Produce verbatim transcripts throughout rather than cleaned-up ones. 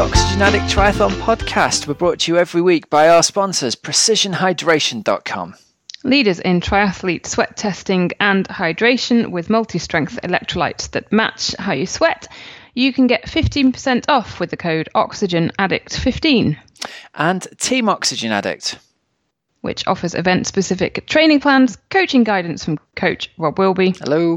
Oxygen Addict Triathlon podcast. We're brought to you every week by our sponsors, precision hydration dot com. Leaders in triathlete sweat testing and hydration with multi-strength electrolytes that match how you sweat. You can get fifteen percent off with the code Oxygen Addict fifteen. And Team Oxygen Addict, which offers event-specific training plans, coaching guidance from coach Rob Wilby. Hello.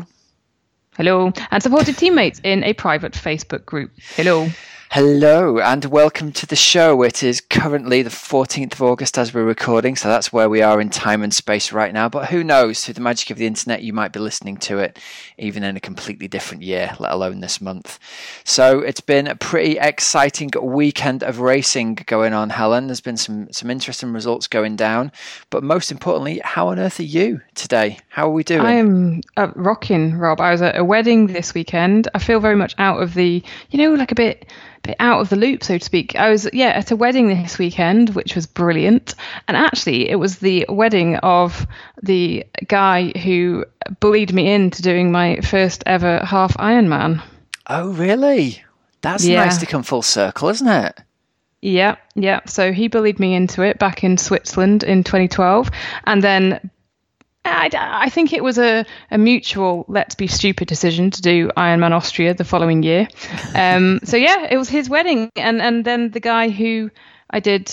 Hello. And supported teammates in a private Facebook group. Hello. Hello and welcome to the show. It is currently the fourteenth of August as we're recording, so that's where we are in time and space right now. But who knows, through the magic of the internet, you might be listening to it even in a completely different year, let alone this month. So it's been a pretty exciting weekend of racing going on, Helen. There's been some, some interesting results going down. But most importantly, how on earth are you today? How are we doing? I'm uh, rocking, Rob. I was at a wedding this weekend. I feel very much out of the, you know, like a bit... bit out of the loop, so to speak. I was, yeah, at a wedding this weekend, which was brilliant. And actually, it was the wedding of the guy who bullied me into doing my first ever half Ironman. Oh, really? That's yeah. nice to come full circle, isn't it? Yeah, yeah. So he bullied me into it back in Switzerland in twenty twelve. And then I, I think it was a, a mutual let's be stupid decision to do Ironman Austria the following year. Um, so yeah, it was his wedding. And, and then the guy who I did,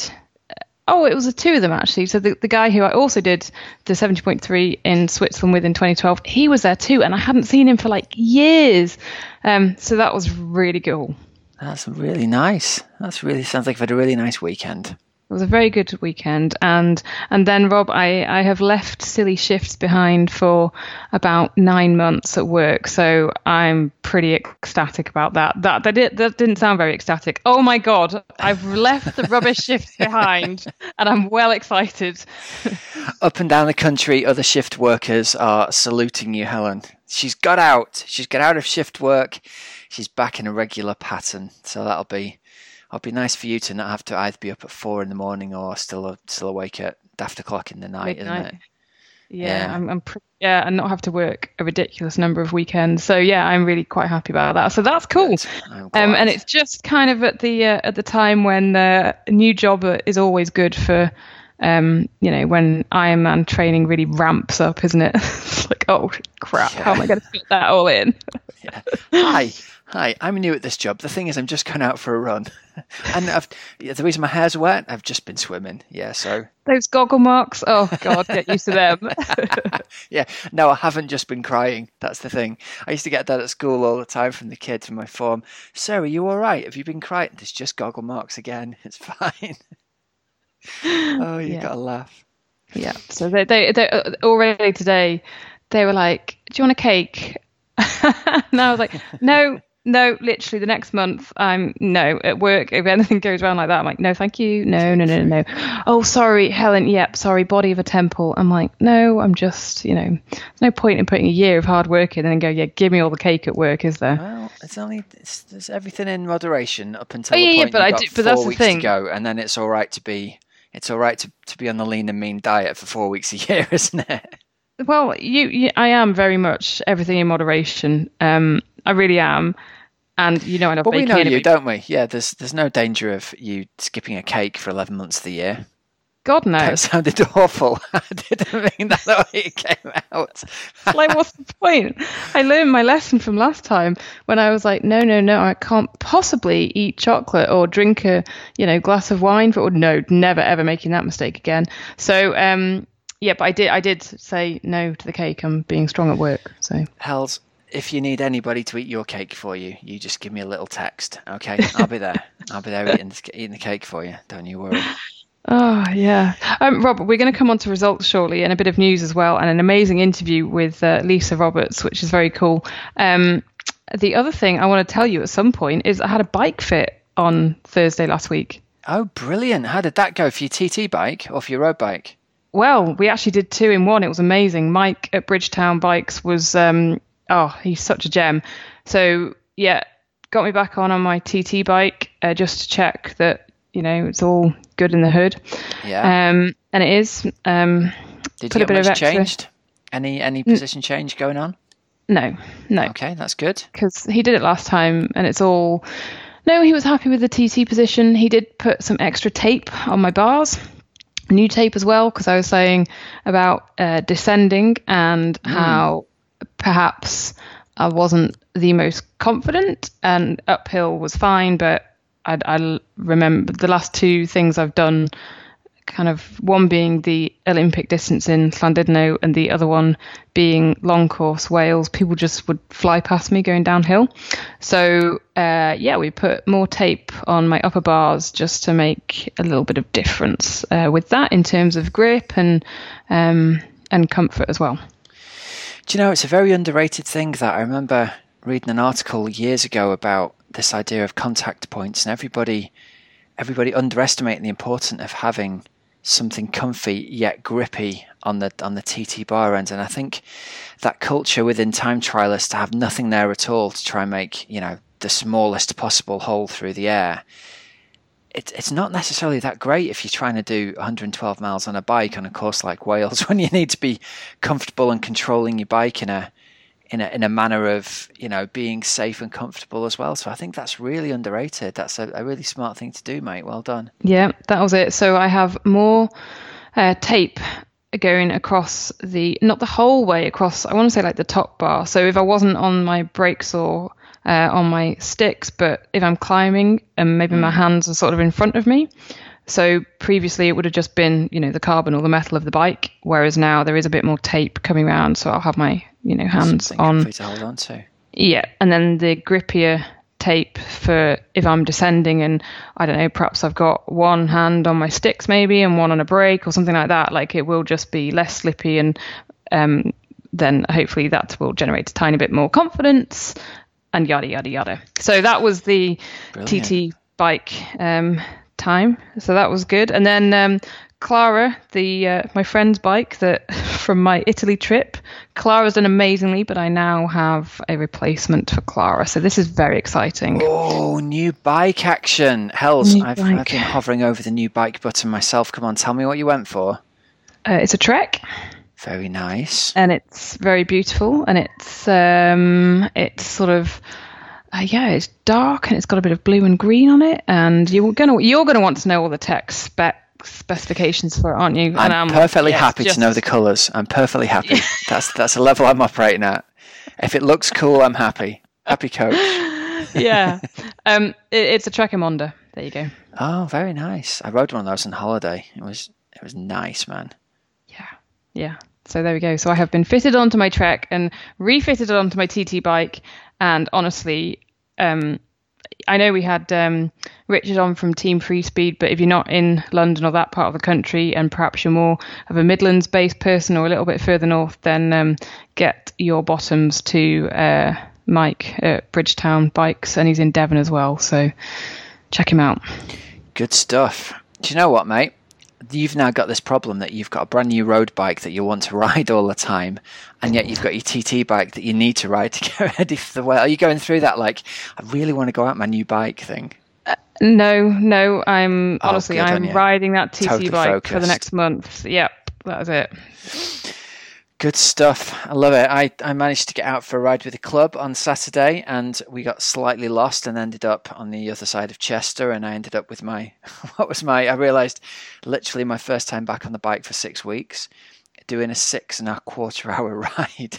oh, it was the two of them actually. So the, the guy who I also did the seventy point three in Switzerland with in twenty twelve, he was there too. And I hadn't seen him for like years. Um, so that was really cool. That's really nice. That's really, sounds like you've had a really nice weekend. It was a very good weekend, and and then Rob, I, I have left silly shifts behind for about nine months at work, so I'm pretty ecstatic about that. That that, did, that didn't sound very ecstatic. Oh my God, I've left the rubbish shifts behind, and I'm well excited. Up and down the country, other shift workers are saluting you, Helen. She's got out. She's got out of shift work. She's back in a regular pattern, so that'll be. It'll be nice for you to not have to either be up at four in the morning or still still awake at daft o'clock in the night, Midnight. Isn't it? Yeah, yeah. I'm, I'm pre- yeah, and not have to work a ridiculous number of weekends. So yeah, I'm really quite happy about that. So that's cool. Um, and it's just kind of at the uh, at the time when uh, a new job is always good for, um, you know, when Ironman training really ramps up, isn't it? It's like, oh crap, yeah. How am I going to fit that all in? Yeah. Hi. Hi, I'm new at this job. The thing is, I'm just going out for a run. And I've, the reason my hair's wet, I've just been swimming. Yeah, so... Those goggle marks, oh, God, get used to them. Yeah, no, I haven't just been crying. That's the thing. I used to get that at school all the time from the kids in my form. Sir, are you all right? Have you been crying? There's just goggle marks again. It's fine. Oh, you yeah. got to laugh. Yeah, so they, they, they already today, they were like, do you want a cake? And I was like, no. No, literally the next month, I'm no at work. If anything goes around like that, I'm like, no, thank you. No, no, no, no. Oh, sorry, Helen. Yep, sorry, body of a temple. I'm like, no, I'm just, you know, there's no point in putting a year of hard work in and then go, yeah, give me all the cake at work, is there? Well, it's only it's, there's everything in moderation up until oh, yeah, the point yeah, but you've I got do, four but that's weeks the thing. to go, and then it's all right to be it's all right to, to be on the lean and mean diet for four weeks a year, isn't it? Well, you, you I am very much everything in moderation. Um, I really am. And you know I love well, baking. Well, we know anyway. you, don't we? Yeah, there's there's no danger of you skipping a cake for eleven months of the year. God, no. That sounded awful. I didn't mean that the way it came out. Like, what's the point? I learned my lesson from last time when I was like, no, no, no, I can't possibly eat chocolate or drink a, you know, glass of wine. For, or no, never, ever making that mistake again. So, um, yeah, but I did, I did say no to the cake. I'm being strong at work. So, Hells. If you need anybody to eat your cake for you, you just give me a little text, okay? I'll be there. I'll be there eating the, eating the cake for you. Don't you worry. Oh, yeah. Um, Rob, we're going to come on to results shortly and a bit of news as well and an amazing interview with uh, Lisa Roberts, which is very cool. Um, the other thing I want to tell you at some point is I had a bike fit on Thursday last week. Oh, brilliant. How did that go for your T T bike or for your road bike? Well, we actually did two in one. It was amazing. Mike at Bridgetown Bikes was... Um, Oh, he's such a gem. So, yeah, got me back on on my T T bike uh, just to check that, you know, it's all good in the hood. Yeah. Um, and it is. Um, Did put you a get bit much of extra... changed? Any any position N- change going on? No, no. Okay, that's good. Because he did it last time and it's all No, he was happy with the T T position. He did put some extra tape on my bars, new tape as well, because I was saying about uh, descending and mm. how perhaps I wasn't the most confident, and uphill was fine, but I, I remember the last two things I've done, kind of one being the Olympic distance in Llandudno and the other one being long course Wales, people just would fly past me going downhill. So uh, yeah, we put more tape on my upper bars just to make a little bit of difference uh, with that in terms of grip and um, and comfort as well. Do you know, it's a very underrated thing that I remember reading an article years ago about this idea of contact points, and everybody everybody underestimating the importance of having something comfy yet grippy on the on the T T bar end. And I think that culture within time trialists to have nothing there at all to try and make, you know, the smallest possible hole through the air, it, it's not necessarily that great if you're trying to do one hundred twelve miles on a bike on a course like Wales, when you need to be comfortable and controlling your bike in a in a in a manner of, you know, being safe and comfortable as well. So I think that's really underrated. That's a, a really smart thing to do, mate. Well done. Yeah, that was it. So I have more uh, tape going across the, not the whole way across, I want to say like the top bar. So if I wasn't on my brakes or uh, on my sticks, but if I'm climbing and maybe mm. my hands are sort of in front of me. So previously it would have just been, you know, the carbon or the metal of the bike, whereas now there is a bit more tape coming around. So I'll have my, you know, hands Something on. to hold on to. Yeah, and then the grippier tape for if I'm descending, and I don't know, perhaps I've got one hand on my sticks maybe and one on a brake or something like that. Like it will just be less slippy, and um, then hopefully that will generate a tiny bit more confidence, and yada yada yada. So that was the Brilliant. T T bike um, time. So that was good, and then. Um, Clara, the uh, my friend's bike that from my Italy trip, Clara's done amazingly, but I now have a replacement for Clara. So this is very exciting. Oh, new bike action. Hells, I've, bike. I've been hovering over the new bike button myself. Come on, tell me what you went for. Uh, it's a Trek. Very nice. And it's very beautiful, and it's um, it's sort of uh, yeah, it's dark, and it's got a bit of blue and green on it, and you're gonna you're gonna want to know all the tech spec specifications for it, aren't you? I'm, and I'm perfectly yes, happy just... to know the colours. I'm perfectly happy. that's that's a level I'm operating at. If it looks cool, I'm happy. Happy coach. yeah. Um, it, it's a Trek Emonda. There you go. Oh, very nice. I rode one of those on holiday. It was it was nice, man. Yeah. Yeah. So there we go. So I have been fitted onto my Trek and refitted it onto my T T bike. And honestly, um, I know we had um, Richard on from Team Free Speed, but if you're not in London or that part of the country, and perhaps you're more of a Midlands-based person or a little bit further north, then um, get your bottoms to uh, Mike at Bridgetown Bikes, and he's in Devon as well, so check him out. Good stuff. Do you know what, mate? You've now got this problem that you've got a brand new road bike that you want to ride all the time, and yet you've got your T T bike that you need to ride to get ready for the way. Are you going through that, like, I really want to go out my new bike thing? Uh, no, no, I'm oh, honestly, I'm riding that T T totally bike focused. for the next month. Yep, that is it. Good stuff. I love it. I, I managed to get out for a ride with the club on Saturday, and we got slightly lost and ended up on the other side of Chester, and I ended up with my, what was my, I realised literally my first time back on the bike for six weeks, doing a six and a quarter hour ride.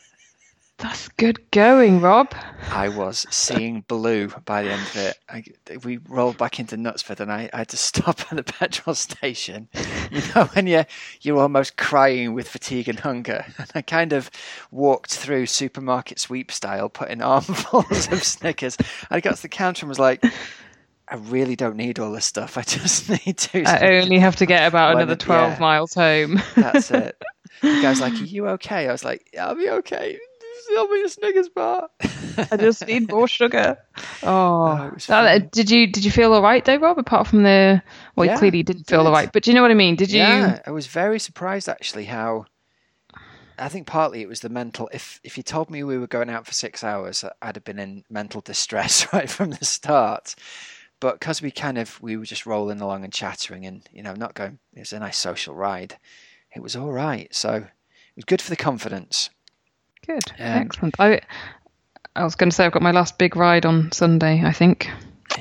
That's good going, Rob. I was seeing blue by the end of it. I, we rolled back into Knutsford, and I, I had to stop at the petrol station. You know, when you're, you're almost crying with fatigue and hunger. And I kind of walked through supermarket sweep style, putting armfuls of Snickers. I got to the counter and was like, I really don't need all this stuff. I just need to. I only have to get about another twelve yeah, miles home. That's it. The guy was like, are you okay? I was like, yeah, I'll be okay. Sell me a Snickers bar. I just need more sugar. Oh, oh that, did you did you feel all right though, Rob? Apart from the, well, yeah, you clearly didn't feel did. all right, but do you know what I mean? Did you? Yeah, I was very surprised actually how. I think partly it was the mental. If if you told me we were going out for six hours, I'd have been in mental distress right from the start. But because we kind of we were just rolling along and chattering, and you know, not going. It was a nice social ride. It was all right. So it was good for the confidence. Good, um, excellent. I I was going to say I've got my last big ride on Sunday, I think.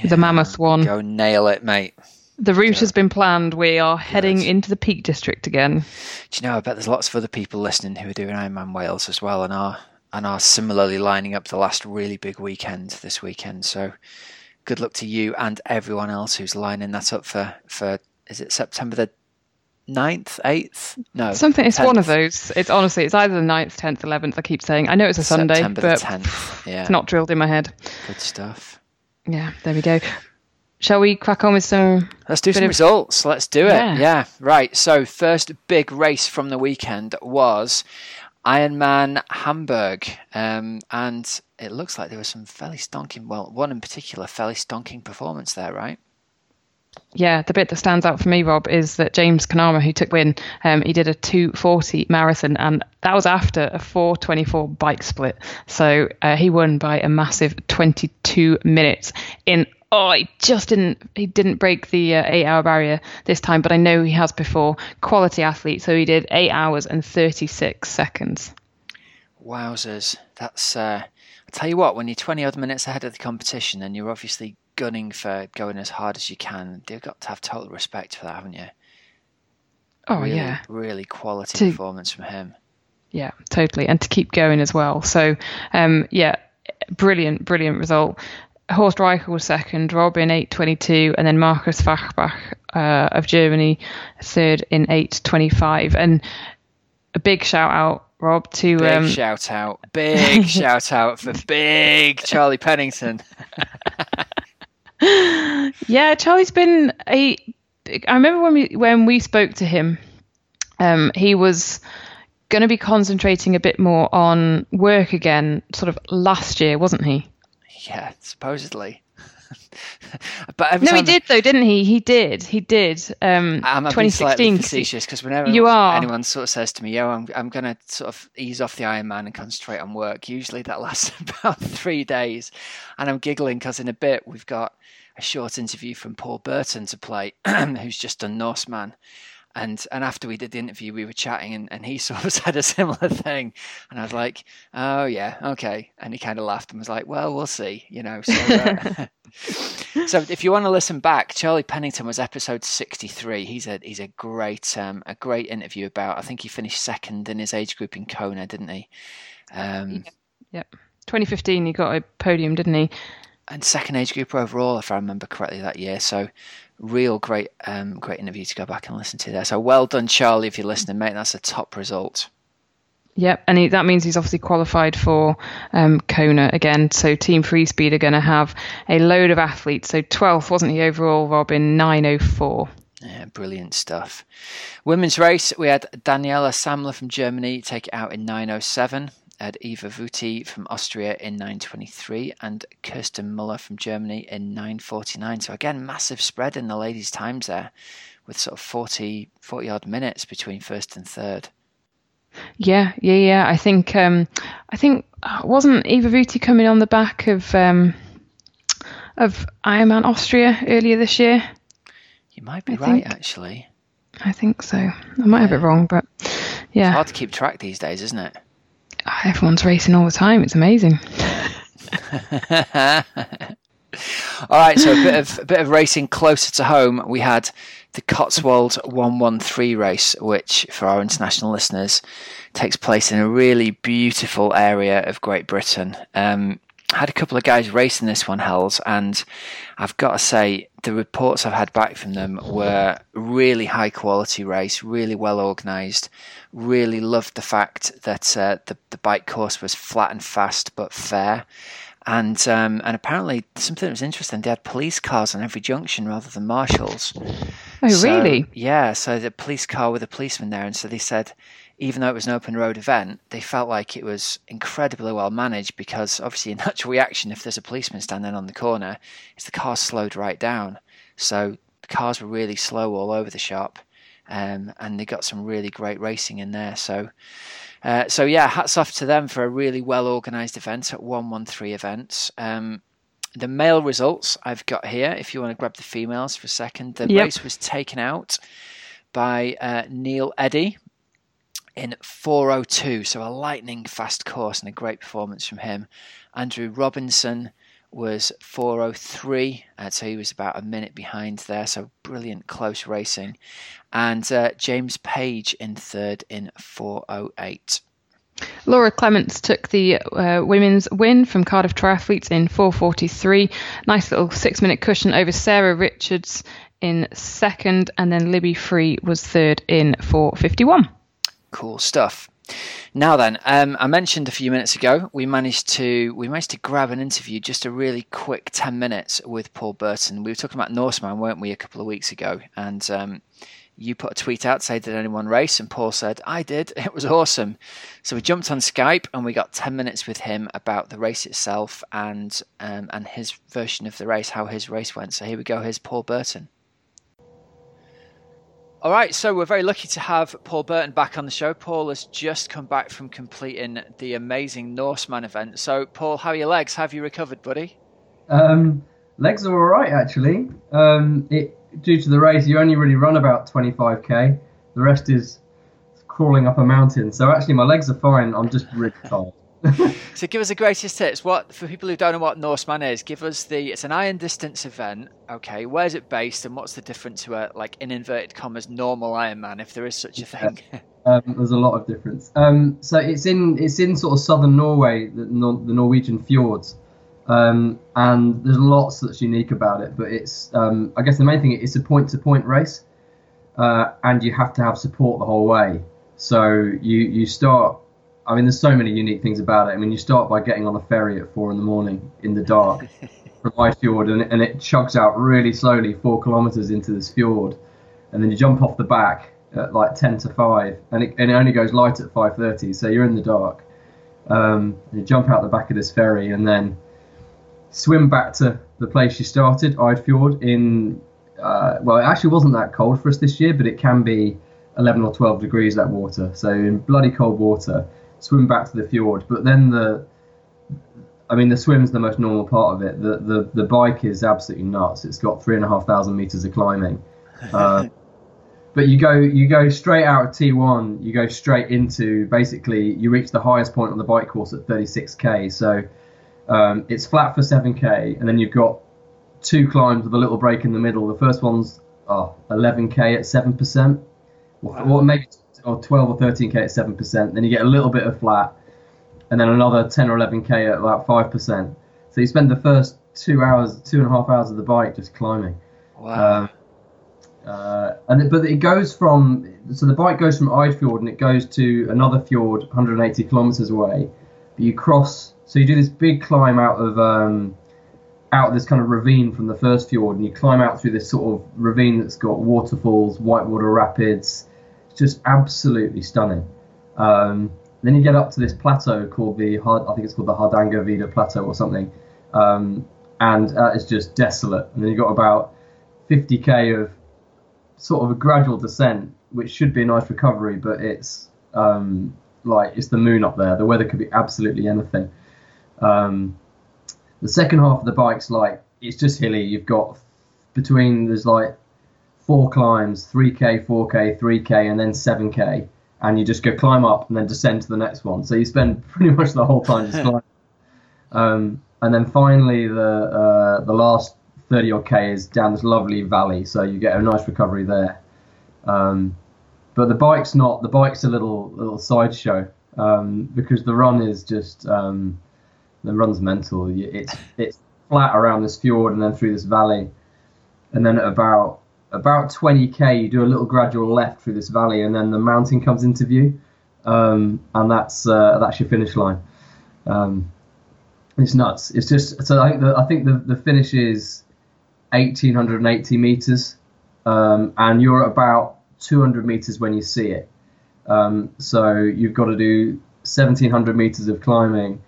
yeah, the Mammoth one. Go nail it, mate. The route has been planned. We are heading Good. into the Peak District again. Do you know, I bet there's lots of other people listening who are doing Ironman Wales as well and are, and are similarly lining up the last really big weekend this weekend. So good luck to you and everyone else who's lining that up for, for is it September the ninth, eighth? No. Something, it's tenth. one of those. It's honestly, it's either the ninth, tenth, eleventh, I keep saying. I know it's a Sunday, September but the tenth. Yeah. It's not drilled in my head. Good stuff. Yeah, there we go. Shall we crack on with some... Let's do some of... results. Let's do it. Yeah. yeah. Right. So first big race from the weekend was Ironman Hamburg. Um, and it looks like there was some fairly stonking, well, one in particular, fairly stonking performance there, right? Yeah, the bit that stands out for me, Rob, is that James Kanama, who took win, um, he did a two forty marathon, and that was after a four twenty-four bike split. So uh, he won by a massive twenty-two minutes in... Oh, he just didn't, he didn't break the uh, eight hour barrier this time, but I know he has before. Quality athlete. So he did eight hours and thirty-six seconds. Wowzers. That's, uh, I'll tell you what, when you're twenty odd minutes ahead of the competition and you're obviously gunning for going as hard as you can, you've got to have total respect for that, haven't you? Oh, really, yeah. Really quality to, performance from him. Yeah, totally. And to keep going as well. So, um, yeah, brilliant, brilliant result. Horst Reichel was second, Robin eight twenty-two, and then Markus Fachbach uh, of Germany third in eight twenty-five. And a big shout out, Rob, to big um, shout out, big shout out for big Charlie Pennington. Yeah, Charlie's been a. I remember when we when we spoke to him, um, he was going to be concentrating a bit more on work again, sort of last year, wasn't he? Yeah, supposedly. But every no, time he did though, didn't he? He did. He did. Um, I'm twenty sixteen. Facetious because whenever you are. anyone sort of says to me, "Yo, I'm I'm gonna sort of ease off the Ironman and concentrate on work," usually that lasts about three days, and I'm giggling because in a bit we've got a short interview from Paul Burton to play, who's just done Norseman. And and after we did the interview, we were chatting, and, and he sort of said a similar thing. And I was like, oh, yeah, okay. And he kind of laughed and was like, well, we'll see, you know. So, uh, so if you want to listen back, Charlie Pennington was episode sixty-three. He's a he's a great um, a great interview about, I think he finished second in his age group in Kona, didn't he? Um, yep. twenty fifteen, he got a podium, didn't he? And second age group overall, if I remember correctly, that year. So real great um, great interview to go back and listen to there. So well done, Charlie, if you're listening, mate. That's a top result. Yep, and he, that means he's obviously qualified for um, Kona again. So Team Free Speed are going to have a load of athletes. So twelfth, wasn't he, overall, Rob, in nine oh four. Yeah, brilliant stuff. Women's race, we had Daniela Samler from Germany take it out in nine oh seven. Had Eva Vuti from Austria in nine twenty-three and Kirsten Muller from Germany in nine forty-nine. So again, massive spread in the ladies' times there with sort of forty, forty odd minutes between first and third. Yeah, yeah, yeah. I think, um, I think, wasn't Eva Vuti coming on the back of um, of Ironman Austria earlier this year? You might be I right, think. actually. I think so. I might yeah. have it wrong, but yeah. It's hard to keep track these days, isn't it? Everyone's racing all the time. It's amazing. All right, so a bit of a bit of racing closer to home. We had the Cotswold one thirteen race, which for our international listeners takes place in a really beautiful area of Great Britain. Um, I had a couple of guys racing this one, Hells, and I've got to say the reports I've had back from them were really high quality race, really well organised. Really loved the fact that uh, the the bike course was flat and fast but fair, and um, and apparently something that was interesting. They had police cars on every junction rather than marshals. Oh, so, really? Yeah. So the police car with a policeman there, and so they said, even though it was an open road event, they felt like it was incredibly well managed because obviously a natural reaction if there's a policeman standing on the corner is the car slowed right down. So the cars were really slow all over the shop. Um, and they got some really great racing in there. So, uh, so yeah, hats off to them for a really well-organised event at one thirteen events. Um, the male results I've got here, if you want to grab the females for a second. The yep. race was taken out by uh, Neil Eddy in four oh two, so a lightning fast course and a great performance from him. Andrew Robinson was four oh three, uh, so he was about a minute behind there, so brilliant close racing. And uh, James Page in third in four oh eight. Laura Clements took the uh, women's win from Cardiff Triathletes in four forty-three. Nice little six-minute cushion over Sarah Richards in second, and then Libby Free was third in four fifty-one. Cool stuff. Now then, um, I mentioned a few minutes ago we managed to we managed to grab an interview, just a really quick ten minutes with Paul Burton. We were talking about Norseman, weren't we, a couple of weeks ago? And um, you put a tweet out, say, did anyone race? And Paul said, I did. It was awesome. So we jumped on Skype and we got ten minutes with him about the race itself and um, and his version of the race, how his race went. So here we go. Here's Paul Burton. All right, so we're very lucky to have Paul Burton back on the show. Paul has just come back from completing the amazing Norseman event. So, Paul, how are your legs? Have you recovered, buddy? Um, legs are all right, actually. Um, it, due to the race, you only really run about twenty-five k. The rest is crawling up a mountain. So, actually, my legs are fine. I'm just really tired. So give us the greatest hits. What, for people who don't know what Norseman is, give us the, it's an iron distance event. Okay, where's it based and what's the difference to a, like, in inverted commas, normal Ironman, if there is such a thing? um, there's a lot of difference. Um, so it's in it's in sort of southern Norway, the, Nor- the Norwegian fjords. Um, and there's lots that's unique about it, but it's, um, I guess the main thing, it's a point-to-point race, uh, and you have to have support the whole way. So you, you start, I mean, there's so many unique things about it. I mean, you start by getting on a ferry at four in the morning in the dark from Eidfjord, and, and it chugs out really slowly four kilometres into this fjord. And then you jump off the back at like ten to five, and it, and it only goes light at five thirty, so you're in the dark. Um, you jump out the back of this ferry and then swim back to the place you started, Eidfjord, in, uh, well, it actually wasn't that cold for us this year, but it can be eleven or twelve degrees, that water. So in bloody cold water, swim back to the fjord. But then the, I mean, the swim's the most normal part of it. The the, the bike is absolutely nuts. It's got three and a half thousand meters of climbing. Uh, but you go you go straight out of T one. You go straight into, basically, you reach the highest point on the bike course at thirty-six k. So um, it's flat for seven k, and then you've got two climbs with a little break in the middle. The first one's oh, eleven k at seven percent. Wow. Or maybe or twelve or thirteen k at seven percent. Then you get a little bit of flat, and then another ten or eleven k at about five percent. So you spend the first two hours, two and a half hours of the bike just climbing. Wow. Um, uh, and it, but it goes from, so the bike goes from Eidfjord and it goes to another fjord one hundred eighty kilometers away. But you cross, so you do this big climb out of um, out of this kind of ravine from the first fjord, and you climb out through this sort of ravine that's got waterfalls, whitewater rapids. Just absolutely stunning. Um, then you get up to this plateau called the, I think it's called the Hardangervidda Plateau or something, um, and uh, it's just desolate. And then you've got about fifty k of sort of a gradual descent, which should be a nice recovery, but it's um, like it's the moon up there. The weather could be absolutely anything. Um, the second half of the bike's like, it's just hilly. You've got between, there's like four climbs, three k, four k, three k, and then seven k, and you just go climb up and then descend to the next one. So you spend pretty much the whole time just climbing. Um, and then finally, the uh, the last thirty odd k is down this lovely valley, so you get a nice recovery there. Um, but the bike's not. The bike's a little little sideshow um, because the run is just um, the run's mental. It's it's flat around this fjord and then through this valley, and then at about about twenty k, you do a little gradual left through this valley, and then the mountain comes into view, um, and that's uh, that's your finish line. Um, it's nuts. It's just, so I think the I think the, the finish is eighteen eighty meters, um, and you're at about two hundred meters when you see it. Um, so you've got to do seventeen hundred meters of climbing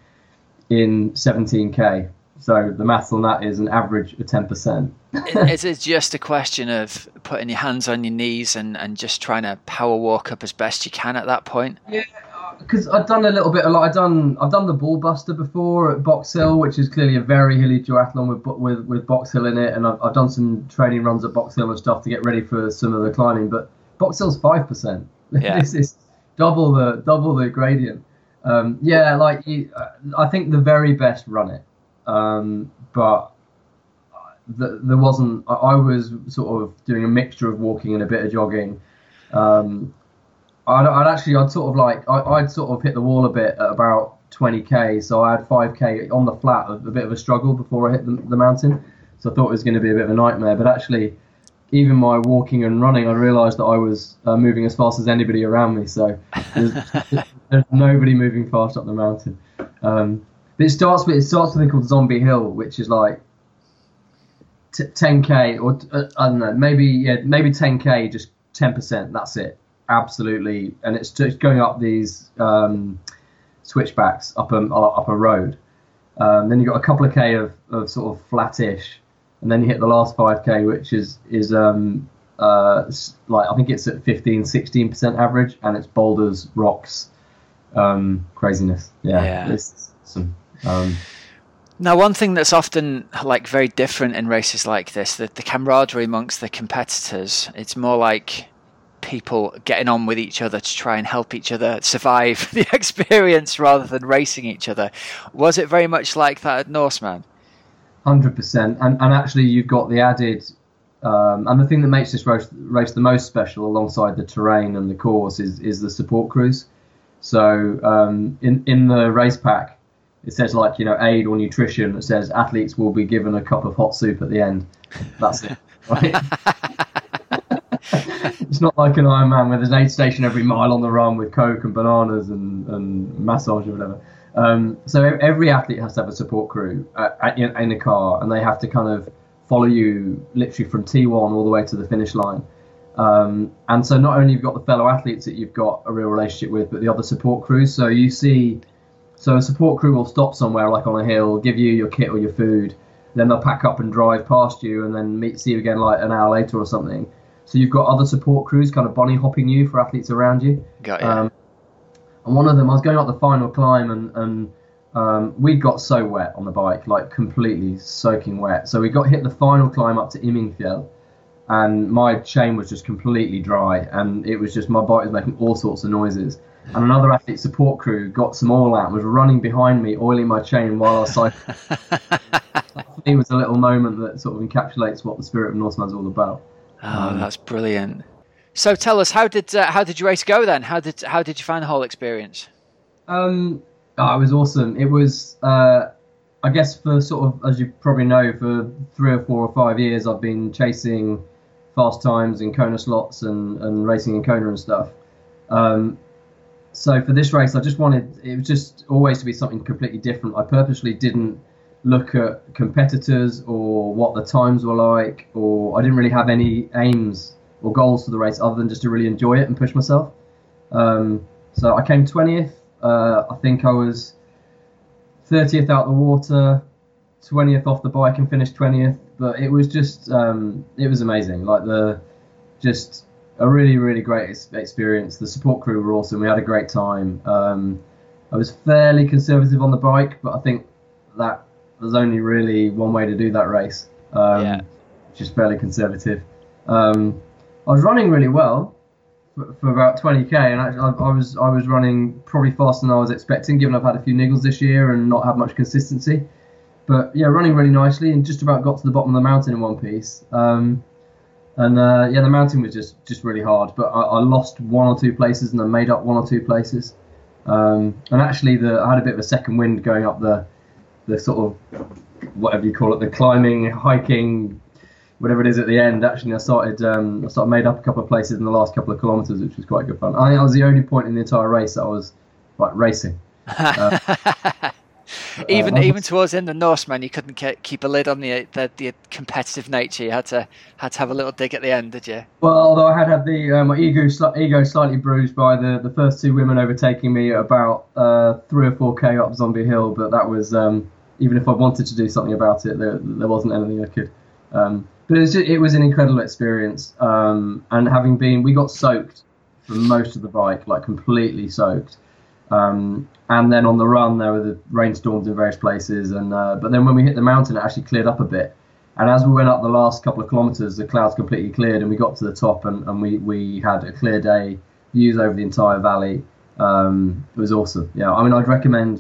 in seventeen k. So the maths on that is an average of ten percent. Is it just a question of putting your hands on your knees and, and just trying to power walk up as best you can at that point? Yeah, because I've done a little bit. Like I've done, I've done the Ball Buster before at Box Hill, which is clearly a very hilly duathlon with with with Box Hill in it, and I've, I've done some training runs at Box Hill and stuff to get ready for some of the climbing. But Box Hill's five percent. Yeah. This is double the double the gradient. Um, yeah, like you, I think the very best run it. um, but th- there wasn't. I, I was sort of doing a mixture of walking and a bit of jogging. Um, I'd, I'd actually, I'd sort of like, I, I'd sort of hit the wall a bit at about twenty K, so I had five K on the flat, a, a bit of a struggle before I hit the, the mountain. So I thought it was going to be a bit of a nightmare, but actually, even my walking and running, I realised that I was uh, moving as fast as anybody around me. So there's, there's nobody moving fast up the mountain. Um, but it starts with it starts with something called Zombie Hill, which is like t- ten K or uh, I don't know, maybe yeah, maybe ten K, just ten percent. That's it, absolutely. And it's just going up these um, switchbacks up a up a road. Um, then you've got a couple of K of, of sort of flattish. And then you hit the last five K, which is is um uh like I think it's at fifteen, sixteen percent average, and it's boulders, rocks, um craziness. Yeah, yeah. It's awesome. Um, now, one thing that's often like very different in races like this, the, the camaraderie amongst the competitors, it's more like people getting on with each other to try and help each other survive the experience rather than racing each other. Was it very much like that at Norseman? one hundred percent, and and actually you've got the added, um, and the thing that makes this race, race the most special, alongside the terrain and the course, is is the support crews. So um, in in the race pack, it says like you know aid or nutrition. It says athletes will be given a cup of hot soup at the end. That's it, right? It's not like an Ironman where there's an aid station every mile on the run with Coke and bananas and and massage or whatever. Um, so every athlete has to have a support crew uh, in, in a car, and they have to kind of follow you literally from T one all the way to the finish line. Um, and so not only you've got the fellow athletes that you've got a real relationship with, but the other support crews. So you see, so a support crew will stop somewhere like on a hill, give you your kit or your food, then they'll pack up and drive past you, and then meet see you again like an hour later or something. So you've got other support crews kind of bunny hopping you for athletes around you. Got you. Um, And one of them, I was going up the final climb, and, and um, we got so wet on the bike, like completely soaking wet. So we got hit the final climb up to Imingfjell, and my chain was just completely dry, and it was just my bike was making all sorts of noises. And another athlete support crew got some oil out and was running behind me, oiling my chain while I was cycling. I think it was a little moment that sort of encapsulates what the spirit of Norseman's all about. Oh, Um, that's brilliant. So tell us, how did uh, how did your race go then? How did how did you find the whole experience? Um, oh, it was awesome. It was, uh, I guess, for sort of, as you probably know, for three or four or five years, I've been chasing fast times in Kona slots and, and racing in Kona and stuff. Um, so for this race, I just wanted, it was just always to be something completely different. I purposely didn't look at competitors or what the times were like, or I didn't really have any aims or goals for the race other than just to really enjoy it and push myself. Um, so I came twentieth. Uh, I think I was thirtieth out the water, twentieth off the bike, and finished twentieth. But it was just, um, it was amazing. Like the, just a really, really great ex- experience. The support crew were awesome. We had a great time. Um, I was fairly conservative on the bike, but I think that there's only really one way to do that race, um, Yeah. which is fairly conservative. Um, I was running really well for, for about twenty K, and actually I, I was I was running probably faster than I was expecting, given I've had a few niggles this year and not had much consistency. But yeah, running really nicely, and just about got to the bottom of the mountain in one piece. Um, and uh, yeah, the mountain was just, just really hard, but I, I lost one or two places and I made up one or two places. Um, and actually, the I had a bit of a second wind going up the the sort of whatever you call it, the climbing, hiking, whatever it is at the end. Actually, I started um, I started made up a couple of places in the last couple of kilometres, which was quite good fun. I think I was the only point in the entire race that I was like racing. Uh, even uh, even towards the end of Norseman, you couldn't ke- keep a lid on the, the the competitive nature. You had to had to have a little dig at the end, did you? Well, although I had had the uh, my ego sli- ego slightly bruised by the, the first two women overtaking me at about uh, three or four k up Zombie Hill, but that was um, even if I wanted to do something about it, there there wasn't anything I could. Um, but it was just, it was an incredible experience, um, and having been, we got soaked for most of the bike, like completely soaked. Um, and then on the run, there were the rainstorms in various places, and uh, but then when we hit the mountain, it actually cleared up a bit. And as we went up the last couple of kilometres, the clouds completely cleared, and we got to the top, and, and we, we had a clear day, views over the entire valley. Um, it was awesome. Yeah, I mean, I'd recommend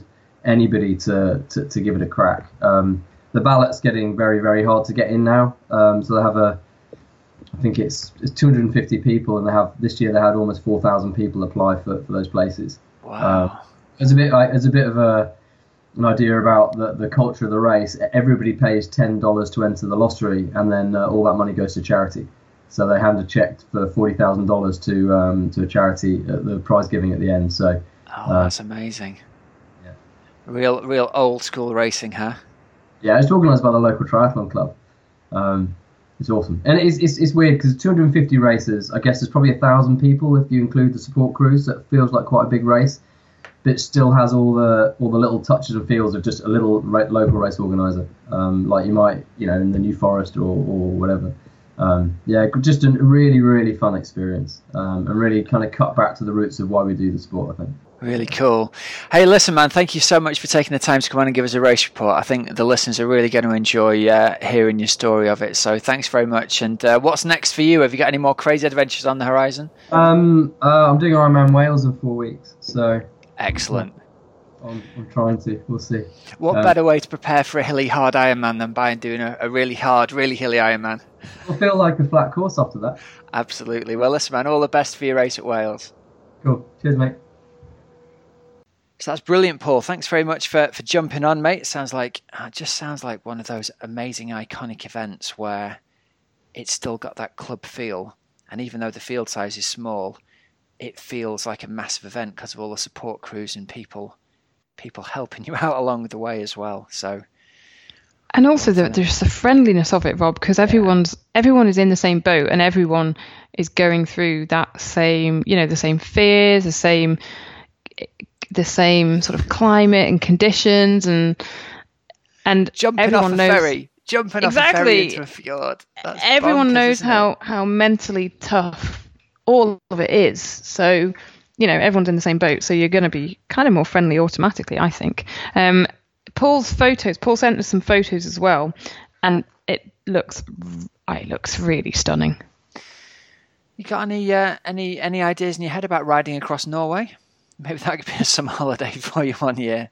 anybody to, to, to give it a crack. Um, the ballot's getting very, very hard to get in now. Um, so they have a, I think it's it's two hundred fifty people, and they have this year they had almost four thousand people apply for, for those places. Wow. Um, as a bit like as a bit of a an idea about the, the culture of the race, everybody pays ten dollars to enter the lottery, and then uh, all that money goes to charity. So they hand a check for forty thousand dollars to um, to a charity at the prize giving at the end. So oh, uh, that's amazing. Yeah. Real, real old school racing, huh? Yeah, it's organised by the local triathlon club. Um, it's awesome, and it's it's, it's weird because two hundred fifty races. I guess there's probably a thousand people if you include the support crews. So it feels like quite a big race, but still has all the all the little touches and feels of just a little ra- local race organizer, um, like you might, you know, in the New Forest or, or whatever. Um, yeah, just a really, really fun experience, um, and really kind of cut back to the roots of why we do the sport, I think. Really cool. Hey, listen, man, thank you so much for taking the time to come on and give us a race report. I think the listeners are really going to enjoy uh, hearing your story of it. So thanks very much. And uh, what's next for you? Have you got any more crazy adventures on the horizon? Um, uh, I'm doing Ironman Wales in four weeks, so... Excellent. I'm, I'm trying to. We'll see. What um, better way to prepare for a hilly, hard Ironman than by doing a, a really hard, really hilly Ironman? It'll feel like a flat course after that. Absolutely. Well, listen, man, all the best for your race at Wales. Cool. Cheers, mate. So that's brilliant, Paul. Thanks very much for, for jumping on, mate. It sounds like uh, it just sounds like one of those amazing, iconic events where it's still got that club feel, and even though the field size is small, it feels like a massive event because of all the support crews and people, people helping you out along the way as well. So, and also the, there's the friendliness of it, Rob, because everyone's everyone is in the same boat, and everyone is going through that same, you know, the same fears, the same. the same sort of climate and conditions, and and jumping everyone off a knows, ferry, jumping exactly, off a ferry into a fjord. That's everyone bonkers, knows how, it? how mentally tough all of it is. So, you know, everyone's in the same boat, so you're going to be kind of more friendly automatically, I think. Um, Paul's photos, Paul sent us some photos as well, and it looks, it looks really stunning. You got any uh, any any ideas in your head about riding across Norway? Maybe that could be a summer holiday for you one year.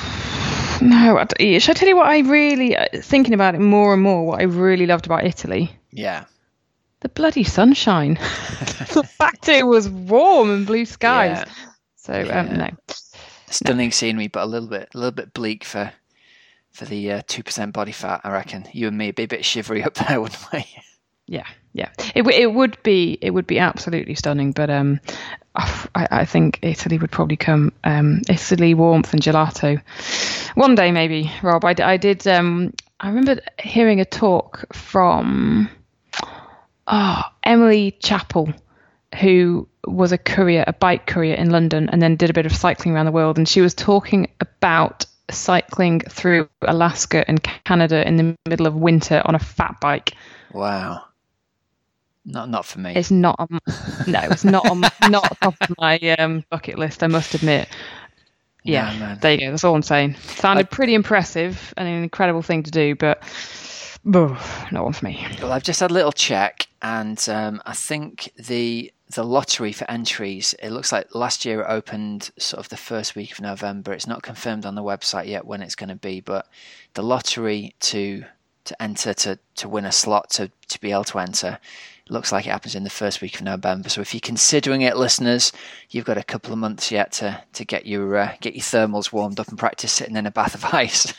No, should I tell you what I really, thinking about it more and more, what I really loved about Italy? Yeah. The bloody sunshine. The fact it was warm and blue skies. Yeah. So, yeah. Um, no. Stunning no. scenery, but a little bit a little bit bleak for for the uh, two percent body fat, I reckon. You and me would be a bit shivery up there, wouldn't we? Yeah, yeah. It it would be it would be absolutely stunning, but um, I, I think Italy would probably come. Um, Italy, warmth and gelato. One day maybe, Rob. I, I did. Um, I remember hearing a talk from oh, Emily Chappell, who was a courier, a bike courier in London, and then did a bit of cycling around the world. And she was talking about cycling through Alaska and Canada in the middle of winter on a fat bike. Wow. Not not for me. It's not on, no, it's not on not top of my um, bucket list, I must admit. Yeah, no, there you go. That's all I'm saying. Sounded I, pretty impressive and an incredible thing to do, but oh, not one for me. Well, I've just had a little check, and um, I think the the lottery for entries, it looks like last year it opened sort of the first week of November. It's not confirmed on the website yet when it's going to be, but the lottery to to enter to to win a slot to to be able to enter. Looks like it happens in the first week of November. So if you're considering it, listeners, you've got a couple of months yet to to get your uh, get your thermals warmed up and practice sitting in a bath of ice.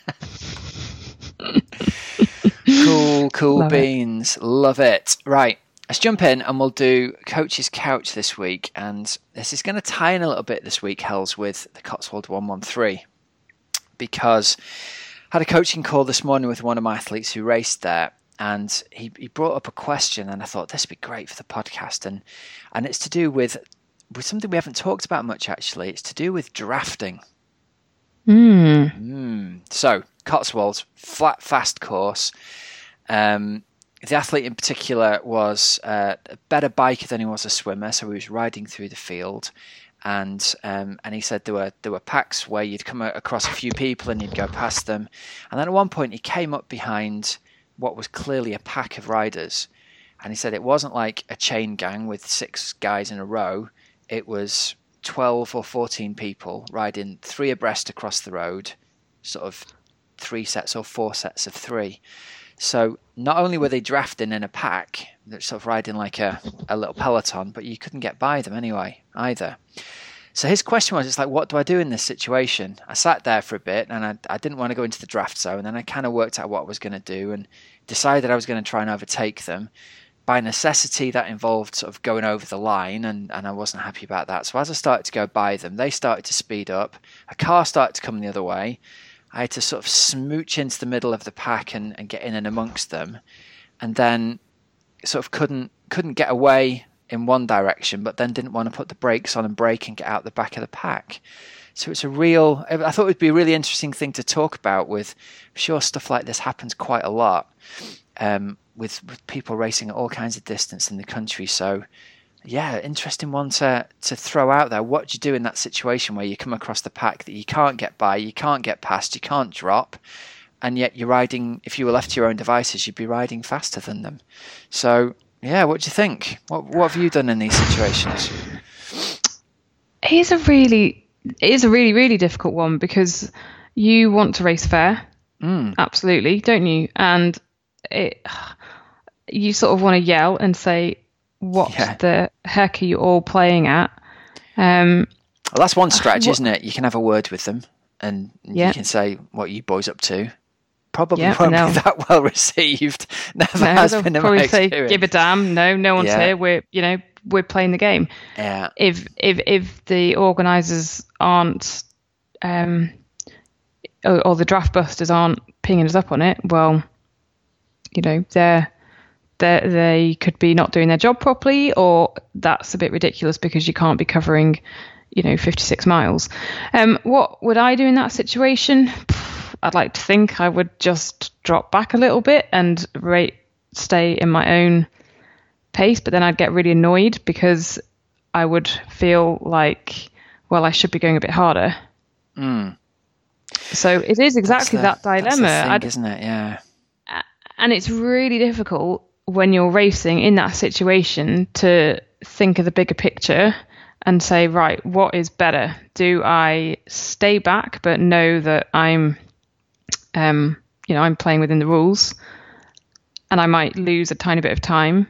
cool, cool Love beans. It. Love it. Right, let's jump in and we'll do Coach's Couch this week. And this is going to tie in a little bit this week, Hells, with the Cotswold one one three. Because I had a coaching call this morning with one of my athletes who raced there. And he, he brought up a question, and I thought this would be great for the podcast, and and it's to do with with something we haven't talked about much actually. It's to do with drafting. Mm. Mm. So Cotswolds, flat, fast course. Um, the athlete in particular was uh, a better biker than he was a swimmer, so he was riding through the field. And um, and he said there were there were packs where you'd come across a few people and you'd go past them, and then at one point he came up behind what was clearly a pack of riders, and he said it wasn't like a chain gang with six guys in a row. It was twelve or fourteen people riding three abreast across the road, sort of three sets or four sets of three. So not only were they drafting in a pack, they're sort of riding like a, a little peloton, but you couldn't get by them anyway, either. So his question was, it's like, what do I do in this situation? I sat there for a bit and I, I didn't want to go into the draft zone, and then I kind of worked out what I was going to do and decided I was going to try and overtake them. By necessity, that involved sort of going over the line, and, and I wasn't happy about that. So as I started to go by them, they started to speed up. A car started to come the other way. I had to sort of smooch into the middle of the pack and, and get in and amongst them, and then sort of couldn't couldn't get away in one direction, but then didn't want to put the brakes on and brake and get out the back of the pack. So it's a real, I thought it would be a really interesting thing to talk about. With, I'm sure stuff like this happens quite a lot um, with, with people racing at all kinds of distance in the country. So yeah, interesting one to, to throw out there. What do you do in that situation where you come across the pack that you can't get by, you can't get past, you can't drop, and yet you're riding, if you were left to your own devices, you'd be riding faster than them. So yeah, what do you think? What what have you done in these situations? It's a really, it is a really, really difficult one, because you want to race fair, mm. absolutely, don't you? And it, you sort of want to yell and say, what yeah. the heck are you all playing at? Um, well, that's one strategy, what, isn't it? You can have a word with them, and yeah. you can say, what are you boys up to? Probably yeah, won't no. be that well received. Never no, has they'll been in probably my say, experience. give a damn. No, no one's yeah. here. We're, you know, we're playing the game. Yeah. If if if the organisers aren't, um, or, or the draft busters aren't pinging us up on it, well, you know, they're they they could be not doing their job properly, or that's a bit ridiculous because you can't be covering, you know, fifty-six miles. Um, what would I do in that situation? I'd like to think I would just drop back a little bit and rate, stay in my own pace, but then I'd get really annoyed because I would feel like, well, I should be going a bit harder. Mm. So it is exactly the, that dilemma. That's the thing, isn't it? Yeah. And it's really difficult when you're racing in that situation to think of the bigger picture and say, right, what is better? Do I stay back but know that I'm Um, you know, I'm playing within the rules and I might lose a tiny bit of time?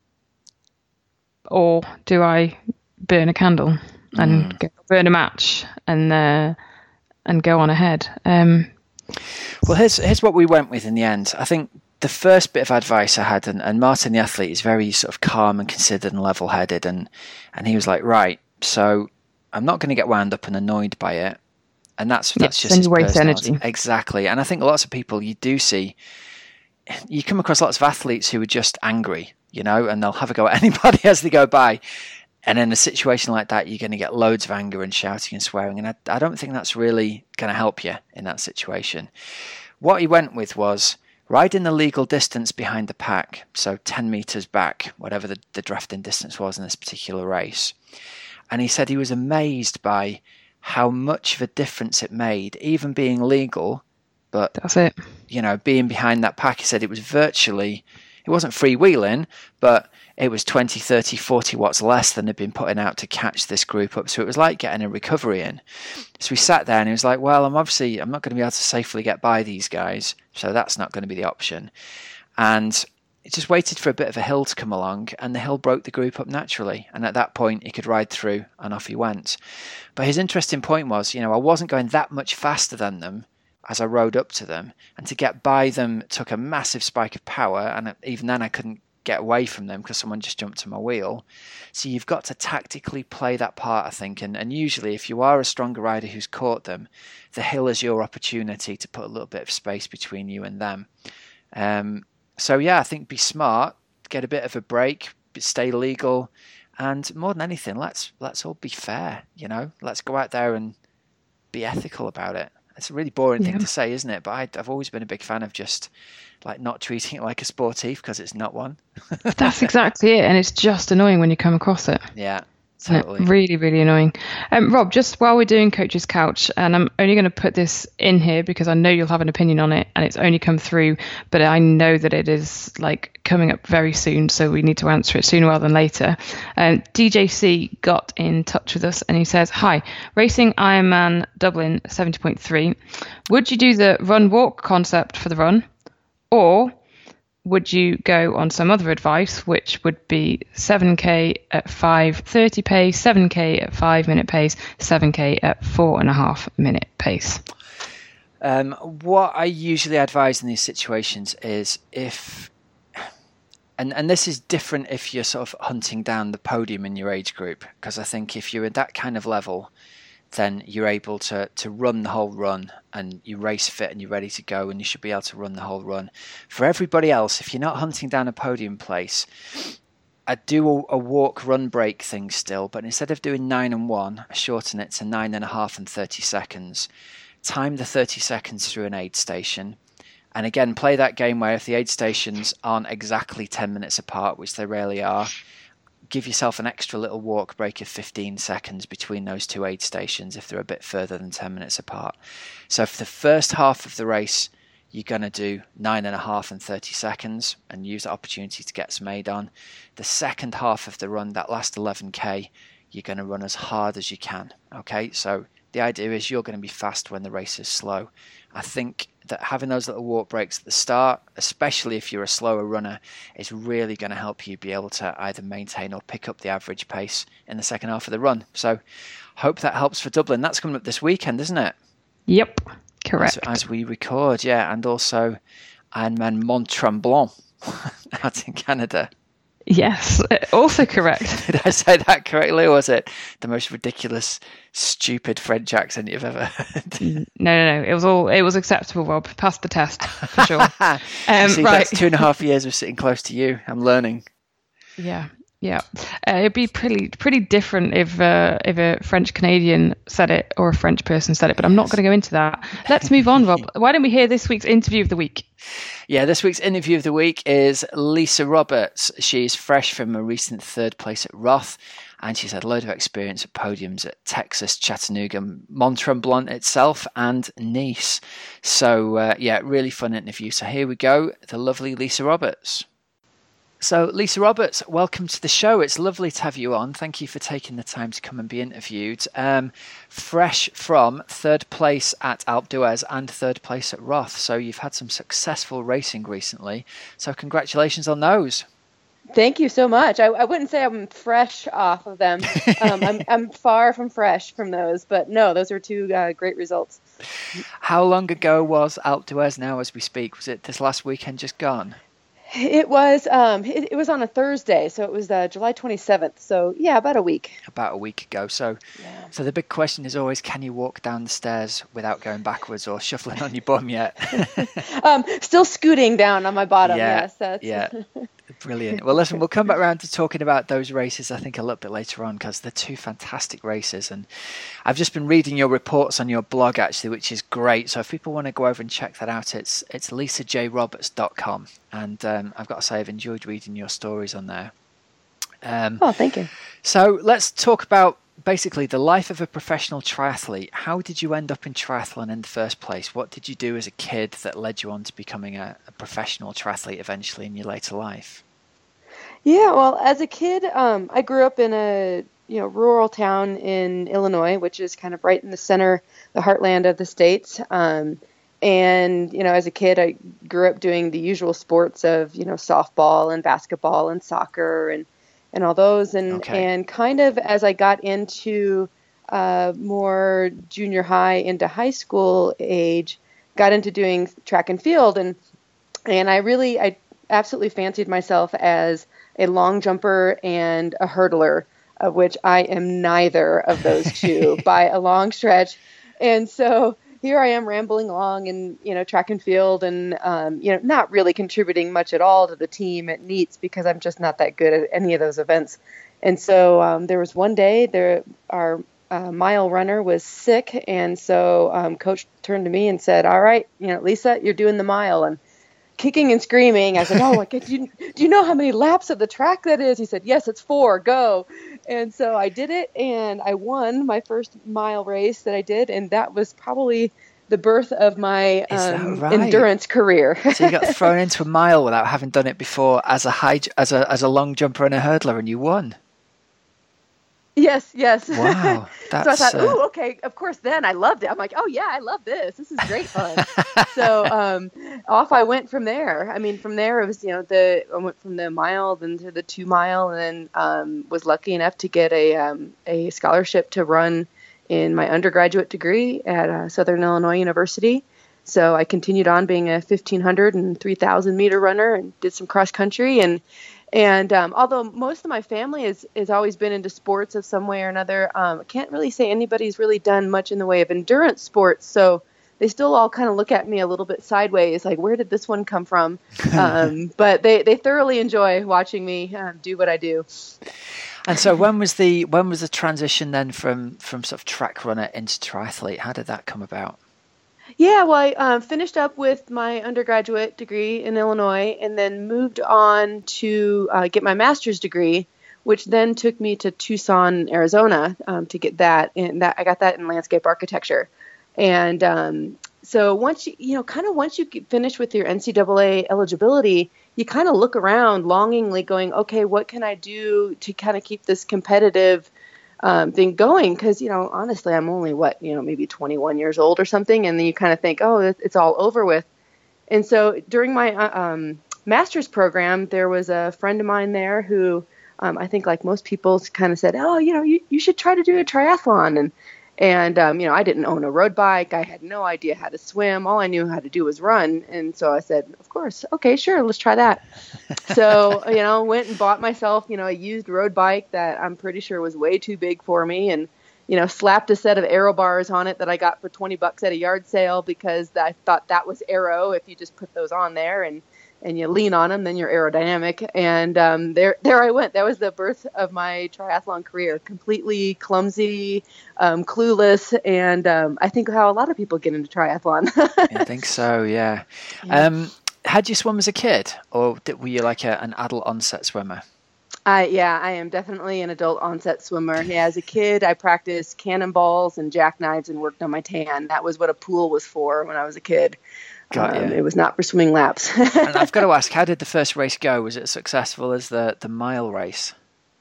Or do I burn a candle and mm. go, burn a match and uh, and go on ahead? Um, well, here's, here's what we went with in the end. I think the first bit of advice I had, and, and Martin the athlete is very sort of calm and considered and level-headed, and, and he was like, right, so I'm not going to get wound up and annoyed by it. And that's that's yes, just his waste personality. Energy. Exactly. And I think lots of people, you do see, you come across lots of athletes who are just angry, you know, and they'll have a go at anybody as they go by. And in a situation like that, you're going to get loads of anger and shouting and swearing. And I, I don't think that's really going to help you in that situation. What he went with was riding the legal distance behind the pack, so ten metres back, whatever the, the drafting distance was in this particular race. And he said he was amazed by how much of a difference it made, even being legal, but that's it. You know, being behind that pack, he said it was virtually, it wasn't freewheeling, but it was twenty, thirty, forty watts less than had been putting out to catch this group up. So it was like getting a recovery in. So we sat there and he was like, well, I'm obviously, I'm not going to be able to safely get by these guys, so that's not going to be the option. And it just waited for a bit of a hill to come along, and the hill broke the group up naturally. And at that point, he could ride through, and off he went. But his interesting point was, you know, I wasn't going that much faster than them as I rode up to them. And to get by them took a massive spike of power, and even then I couldn't get away from them because someone just jumped to my wheel. So you've got to tactically play that part, I think. And, and usually, if you are a stronger rider who's caught them, the hill is your opportunity to put a little bit of space between you and them. Um, So yeah, I think be smart, get a bit of a break, stay legal, and more than anything, let's let's all be fair. You know, let's go out there and be ethical about it. It's a really boring yeah. thing to say, isn't it? But I, I've always been a big fan of just like not treating it like a sportive, because it's not one. That's exactly it, and it's just annoying when you come across it. Yeah. totally. Really, really annoying. Um, Rob, just while we're doing Coach's Couch, and I'm only going to put this in here because I know you'll have an opinion on it, and it's only come through, but I know that it is like coming up very soon, so we need to answer it sooner rather than later. Um, D J C got in touch with us, and he says, "Hi, racing Ironman Dublin seventy point three. Would you do the run-walk concept for the run, or would you go on some other advice, which would be seven K at five thirty pace, seven K at five minute pace, seven K at four and a half minute pace?" Um, what I usually advise in these situations is if, and, and this is different if you're sort of hunting down the podium in your age group, because I think if you're at that kind of level, then you're able to, to run the whole run and you race fit and you're ready to go and you should be able to run the whole run. For everybody else, if you're not hunting down a podium place, I do a, a walk run break thing still, but instead of doing nine and one, I shorten it to nine and a half and thirty seconds. Time the thirty seconds through an aid station. And again, play that game where if the aid stations aren't exactly ten minutes apart, which they rarely are, give yourself an extra little walk break of fifteen seconds between those two aid stations if they're a bit further than ten minutes apart. So for the first half of the race, you're going to do nine and a half and thirty seconds and use the opportunity to get some aid on. The second half of the run, that last eleven K, you're going to run as hard as you can. Okay, so the idea is you're going to be fast when the race is slow. I think that having those little walk breaks at the start, especially if you're a slower runner, is really going to help you be able to either maintain or pick up the average pace in the second half of the run. So hope that helps for Dublin. That's coming up this weekend, isn't it? Yep, correct. As, as we record, yeah. And also Ironman Mont Tremblant out in Canada. Yes, also correct. Did I say that correctly, or was it the most ridiculous, stupid French accent you've ever heard? No, no, no. It was all. It was acceptable, Rob. Passed the test for sure. Um, See, right. That's two and a half years of sitting close to you. I'm learning. Yeah, yeah. Uh, it'd be pretty, pretty different if uh, if a French Canadian said it or a French person said it. But I'm not going to go into that. Let's move on, Rob. Why don't we hear this week's interview of the week? Yeah, this week's interview of the week is Lisa Roberts. She's fresh from a recent third place at Roth, and she's had a load of experience at podiums at Texas, Chattanooga, Mont Tremblant itself, and Nice. So, uh, yeah, really fun interview. So here we go, the lovely Lisa Roberts. So, Lisa Roberts, welcome to the show. It's lovely to have you on. Thank you for taking the time to come and be interviewed. Um, fresh from third place at Alpe d'Huez and third place at Roth. So you've had some successful racing recently. So congratulations on those. Thank you so much. I, I wouldn't say I'm fresh off of them. Um, I'm, I'm far from fresh from those. But no, those are two uh, great results. How long ago was Alpe d'Huez now as we speak? Was it this last weekend just gone? It was um, it, it was on a Thursday, so it was uh, July twenty-seventh. So yeah, about a week. About a week ago. So, yeah. So the big question is always: can you walk down the stairs without going backwards or shuffling on your bum yet? um, still scooting down on my bottom. Yeah, yes, that's... yeah. Brilliant. Well, listen, we'll come back around to talking about those races, I think, a little bit later on, because they're two fantastic races. And I've just been reading your reports on your blog, actually, which is great. So if people want to go over and check that out, it's it's lisa j roberts dot com. And um, I've got to say, I've enjoyed reading your stories on there. Um, oh, thank you. So let's talk about basically the life of a professional triathlete. How did you end up in triathlon in the first place? What did you do as a kid that led you on to becoming a, a professional triathlete eventually in your later life? Yeah, well, as a kid, um, I grew up in a you know rural town in Illinois, which is kind of right in the center, the heartland of the states. Um, and you know, as a kid, I grew up doing the usual sports of you know softball and basketball and soccer and and all those. And okay. and kind of as I got into uh, more junior high into high school age, got into doing track and field, and and I really I absolutely fancied myself as a long jumper and a hurdler, of which I am neither of those two by a long stretch. And so here I am rambling along in, you know, track and field and, um, you know, not really contributing much at all to the team at Neats because I'm just not that good at any of those events. And so um, there was one day there, our uh, mile runner was sick. And so um, coach turned to me and said, all right, you know, Lisa, you're doing the mile. And kicking and screaming, I said, oh, do you, do you know how many laps of the track that is? He said, yes, it's four, go. And so I did it, and I won my first mile race that I did, and that was probably the birth of my um, right? endurance career. So you got thrown into a mile without having done it before as a high, as a as a long jumper and a hurdler, and you won. Yes, yes. Wow. That's, so I thought, uh... ooh, okay. Of course, then I loved it. I'm like, oh yeah, I love this. This is great fun. so um, off I went from there. I mean, from there it was, you know, the I went from the mile then to the two mile, and then um, was lucky enough to get a um, a scholarship to run in my undergraduate degree at uh, Southern Illinois University. So I continued on being a fifteen hundred and three thousand meter runner, and did some cross country. And And um, although most of my family has, has always been into sports of some way or another, um, I can't really say anybody's really done much in the way of endurance sports. So they still all kind of look at me a little bit sideways, like, where did this one come from? um, but they, they thoroughly enjoy watching me uh, do what I do. And so when was the when was the transition then from, from sort of track runner into triathlete? How did that come about? Yeah, well, I um, finished up with my undergraduate degree in Illinois, and then moved on to uh, get my master's degree, which then took me to Tucson, Arizona, um, to get that. And that I got that in landscape architecture. And um, so once you, you know, kind of once you get finished with your N C double A eligibility, you kind of look around longingly, going, okay, what can I do to kind of keep this competitive Um, thing going? Because, you know, honestly, I'm only what, you know, maybe twenty-one years old or something. And then you kind of think, oh, it's all over with. And so during my uh, um, master's program, there was a friend of mine there who um, I think, like most people, kind of said, oh, you know, you, you should try to do a triathlon. And, and um, you know, I didn't own a road bike. I had no idea how to swim. All I knew how to do was run. And so I said, of course, okay, sure, let's try that. So, you know, went and bought myself, you know, a used road bike that I'm pretty sure was way too big for me, and, you know, slapped a set of aero bars on it that I got for twenty bucks at a yard sale, because I thought that was aero. If you just put those on there and, and you lean on them, then you're aerodynamic. And um, there, there I went. That was the birth of my triathlon career. Completely clumsy, um, clueless, and um, I think how a lot of people get into triathlon. I think so, yeah. yeah. Um, had you swum as a kid, or were you like a, an adult onset swimmer? I yeah, I am definitely an adult onset swimmer. Yeah, as a kid, I practiced cannonballs and jackknives and worked on my tan. That was what a pool was for when I was a kid. Got um, you. It was not for swimming laps. And I've got to ask, how did the first race go? Was it as successful as the, the mile race?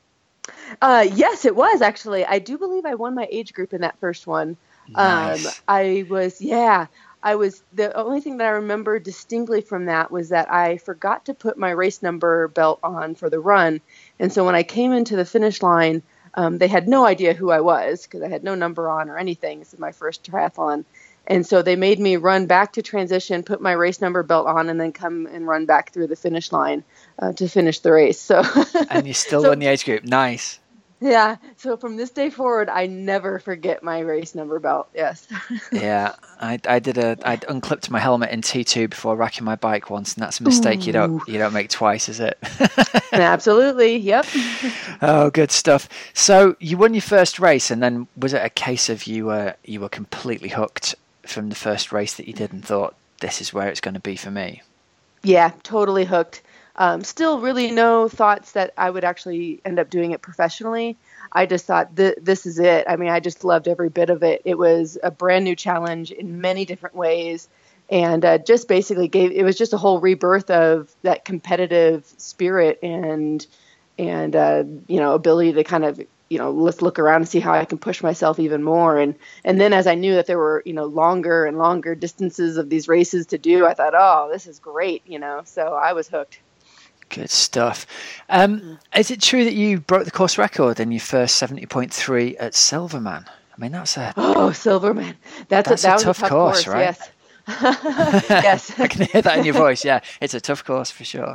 Uh, yes, it was, actually. I do believe I won my age group in that first one. Nice. Um, I was, yeah, I was, the only thing that I remember distinctly from that was that I forgot to put my race number belt on for the run. And so when I came into the finish line, um, they had no idea who I was, because I had no number on or anything. This is my first triathlon. And so they made me run back to transition, put my race number belt on, and then come and run back through the finish line uh, to finish the race. So and you still so, won the age group. Nice. Yeah. So from this day forward, I never forget my race number belt. Yes. Yeah. I, I did a, I unclipped my helmet in T two before racking my bike once, and that's a mistake Ooh. you don't, you don't make twice, is it? Absolutely. Yep. Oh, good stuff. So you won your first race, and then was it a case of you were, you were completely hooked from the first race that you did and thought, this is where it's going to be for me? Yeah, totally hooked. Um, still really no thoughts that I would actually end up doing it professionally. I just thought, th- this is it. I mean, I just loved every bit of it. It was a brand new challenge in many different ways. And uh, just basically gave, it was just a whole rebirth of that competitive spirit and, and uh, you know, ability to kind of, you know, let's look around and see how I can push myself even more. And, and then as I knew that there were, you know, longer and longer distances of these races to do, I thought, oh, this is great, you know, so I was hooked. Good stuff. Um, is it true that you broke the course record in your first seventy point three at Silverman? I mean, that's a... Oh, Silverman. That's, that's a, that a, was tough a tough course, course, right? Yes. Yes. I can hear that in your voice. Yeah, it's a tough course for sure.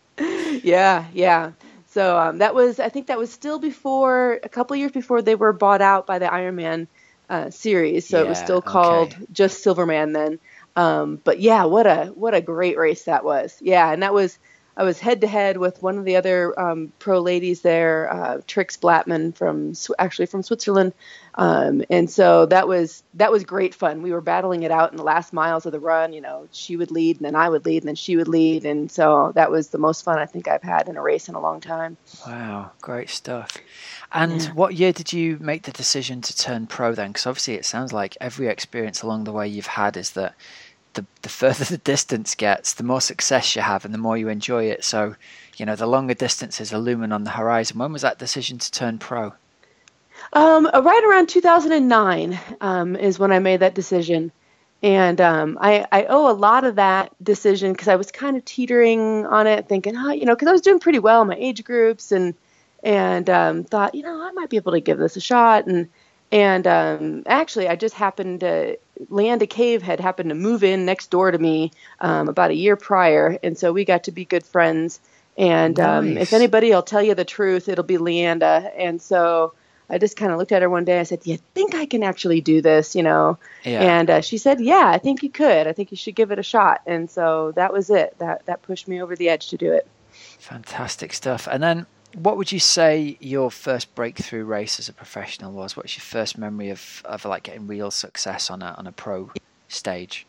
Yeah, yeah. So um, that was, I think that was still before, a couple years before they were bought out by the Ironman uh, series. So yeah, it was still called okay. just Silverman then. Um, but yeah, what a what a great race that was. Yeah, and that was I was head to head with one of the other um, pro ladies there, uh, Trix Blattman from actually from Switzerland, um, and so that was that was great fun. We were battling it out in the last miles of the run. You know, she would lead, and then I would lead, and then she would lead, and so that was the most fun I think I've had in a race in a long time. Wow, great stuff. And Yeah. what year did you make the decision to turn pro then? Because obviously it sounds like every experience along the way you've had is that the, the further the distance gets, the more success you have and the more you enjoy it. So, you know, the longer distances are looming on the horizon. When was that decision to turn pro? Um, right around two thousand nine um, is when I made that decision. And um, I, I owe a lot of that decision because I was kind of teetering on it, thinking, oh, you know, because I was doing pretty well in my age groups and and um, thought, you know, I might be able to give this a shot. And and um, actually, I just happened to, Leanda Cave had happened to move in next door to me um, about a year prior. And so we got to be good friends. And um, Nice. if anybody will tell you the truth, it'll be Leanda. And so I just kind of looked at her one day. I said, do you think I can actually do this? You know? Yeah. And uh, she said, yeah, I think you could. I think you should give it a shot. And so that was it. That that pushed me over the edge to do it. Fantastic stuff. And then what would you say your first breakthrough race as a professional was? What's your first memory of, of like getting real success on a on a pro stage?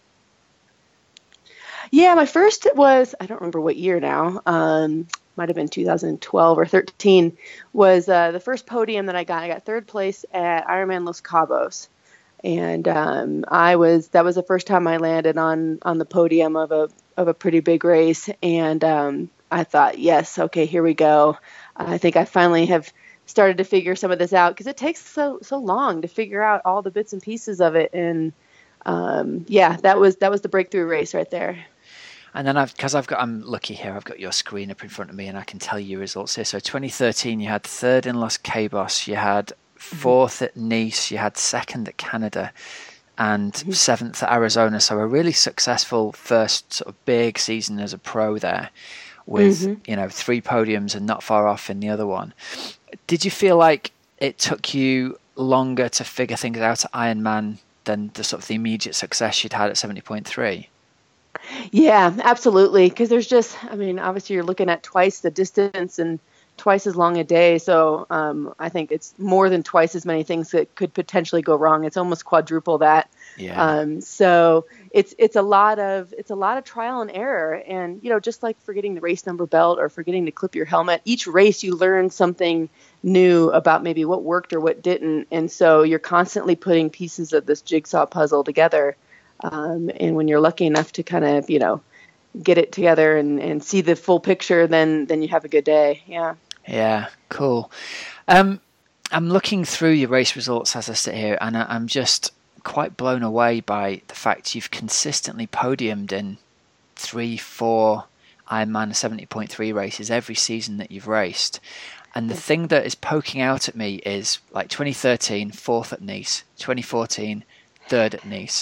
Yeah, my first was, I don't remember what year now, um, might have been two thousand twelve or thirteen, was uh, the first podium that I got. I got third place at Ironman Los Cabos. And um, I was, that was the first time I landed on, on the podium of a, of a pretty big race. And um, I thought, yes, okay, here we go. I think I finally have started to figure some of this out because it takes so, so long to figure out all the bits and pieces of it. And um, yeah, that was, that was the breakthrough race right there. And then I've, because I've got, I'm lucky here, I've got your screen up in front of me and I can tell you results here. So twenty thirteen, you had third in Los Cabos, you had fourth at Nice, you had second at Canada, and mm-hmm. seventh at Arizona. So a really successful first sort of big season as a pro there with, mm-hmm. you know, three podiums and not far off in the other one. Did you feel like it took you longer to figure things out at Ironman than the sort of the immediate success you'd had at seventy point three? Yeah, absolutely. Because there's just, I mean, obviously you're looking at twice the distance and twice as long a day. So um, I think it's more than twice as many things that could potentially go wrong. It's almost quadruple that. Yeah. Um, so it's it's a lot of it's a lot of trial and error. And you know, just like forgetting the race number belt or forgetting to clip your helmet, each race you learn something new about maybe what worked or what didn't. And so you're constantly putting pieces of this jigsaw puzzle together. Um, and when you're lucky enough to kind of, you know, get it together and, and see the full picture, then then you have a good day. Yeah. Yeah, cool. Um, I'm looking through your race results as I sit here, and I, I'm just quite blown away by the fact you've consistently podiumed in three, four Ironman seventy point three races every season that you've raced. And the thing that is poking out at me is like twenty thirteen, fourth at Nice, twenty fourteen, third at Nice.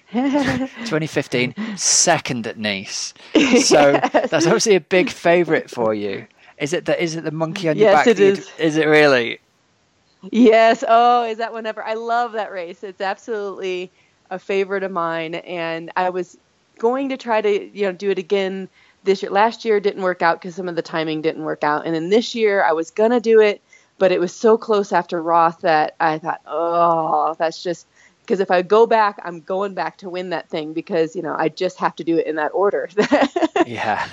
twenty fifteen, second at Nice. So Yes. That's obviously a big favourite for you. Is it the is it the monkey on your Yes, back? it that you'd- is. Is it really? Yes. Oh, is that whenever? I love that race. It's absolutely a favorite of mine. And I was going to try to, you know, do it again this year. Last year didn't work out because some of the timing didn't work out. And then this year I was going to do it, but it was so close after Roth that I thought, oh, that's just, because if I go back, I'm going back to win that thing because, you know, I just have to do it in that order. Yeah.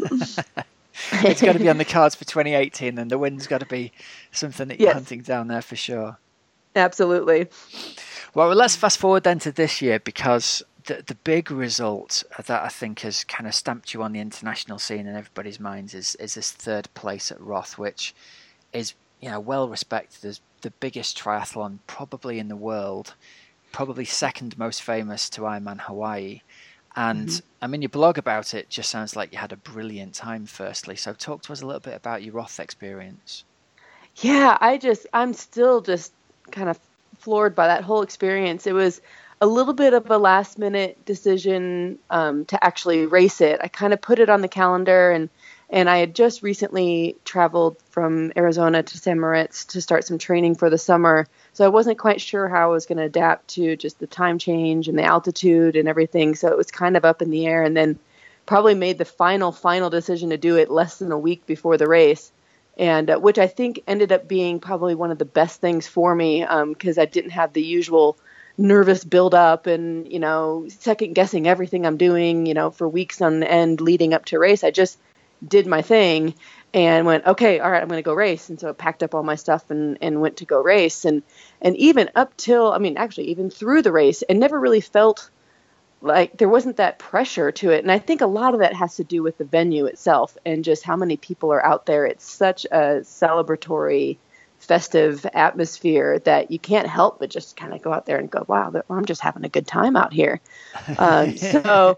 It's got to be on the cards for twenty eighteen, and the win's got to be something that you're Yes. hunting down there for sure. Absolutely. Well, let's fast forward then to this year, because the the big result that I think has kind of stamped you on the international scene in everybody's minds is is this third place at Roth, which is, you know, well respected as the biggest triathlon probably in the world, probably second most famous to Ironman Hawaii. And Mm-hmm. I mean, your blog about it just sounds like you had a brilliant time, firstly. So talk to us a little bit about your Roth experience. Yeah, I just, I'm still just kind of floored by that whole experience. It was a little bit of a last minute decision um, to actually race it. I kind of put it on the calendar, and, and I had just recently traveled from Arizona to San Moritz to start some training for the summer. So I wasn't quite sure how I was going to adapt to just the time change and the altitude and everything. So it was kind of up in the air. And then probably made the final, final decision to do it less than a week before the race. And uh, which I think ended up being probably one of the best things for me, because um, I didn't have the usual nervous buildup and, you know, second guessing everything I'm doing, you know, for weeks on end leading up to race. I just did my thing and went, okay, all right, I'm going to go race. And so I packed up all my stuff and, and went to go race. And, and even up till, I mean, actually even through the race, it never really felt like there wasn't that pressure to it. And I think a lot of that has to do with the venue itself and just how many people are out there. It's such a celebratory, festive atmosphere that you can't help but just kind of go out there and go, wow, I'm just having a good time out here. Um, so,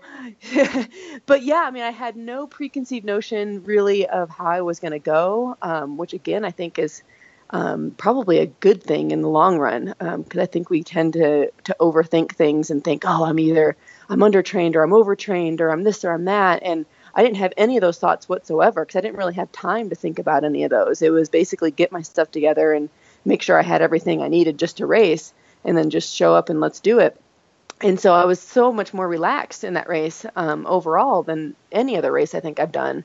but yeah, I mean, I had no preconceived notion really of how I was going to go, um, which again, I think is um, probably a good thing in the long run. Um, cause I think we tend to, to overthink things and think, oh, I'm either I'm undertrained or I'm overtrained or I'm this or I'm that. And I didn't have any of those thoughts whatsoever because I didn't really have time to think about any of those. It was basically get my stuff together and make sure I had everything I needed just to race and then just show up and let's do it. And so I was so much more relaxed in that race um, overall than any other race I think I've done.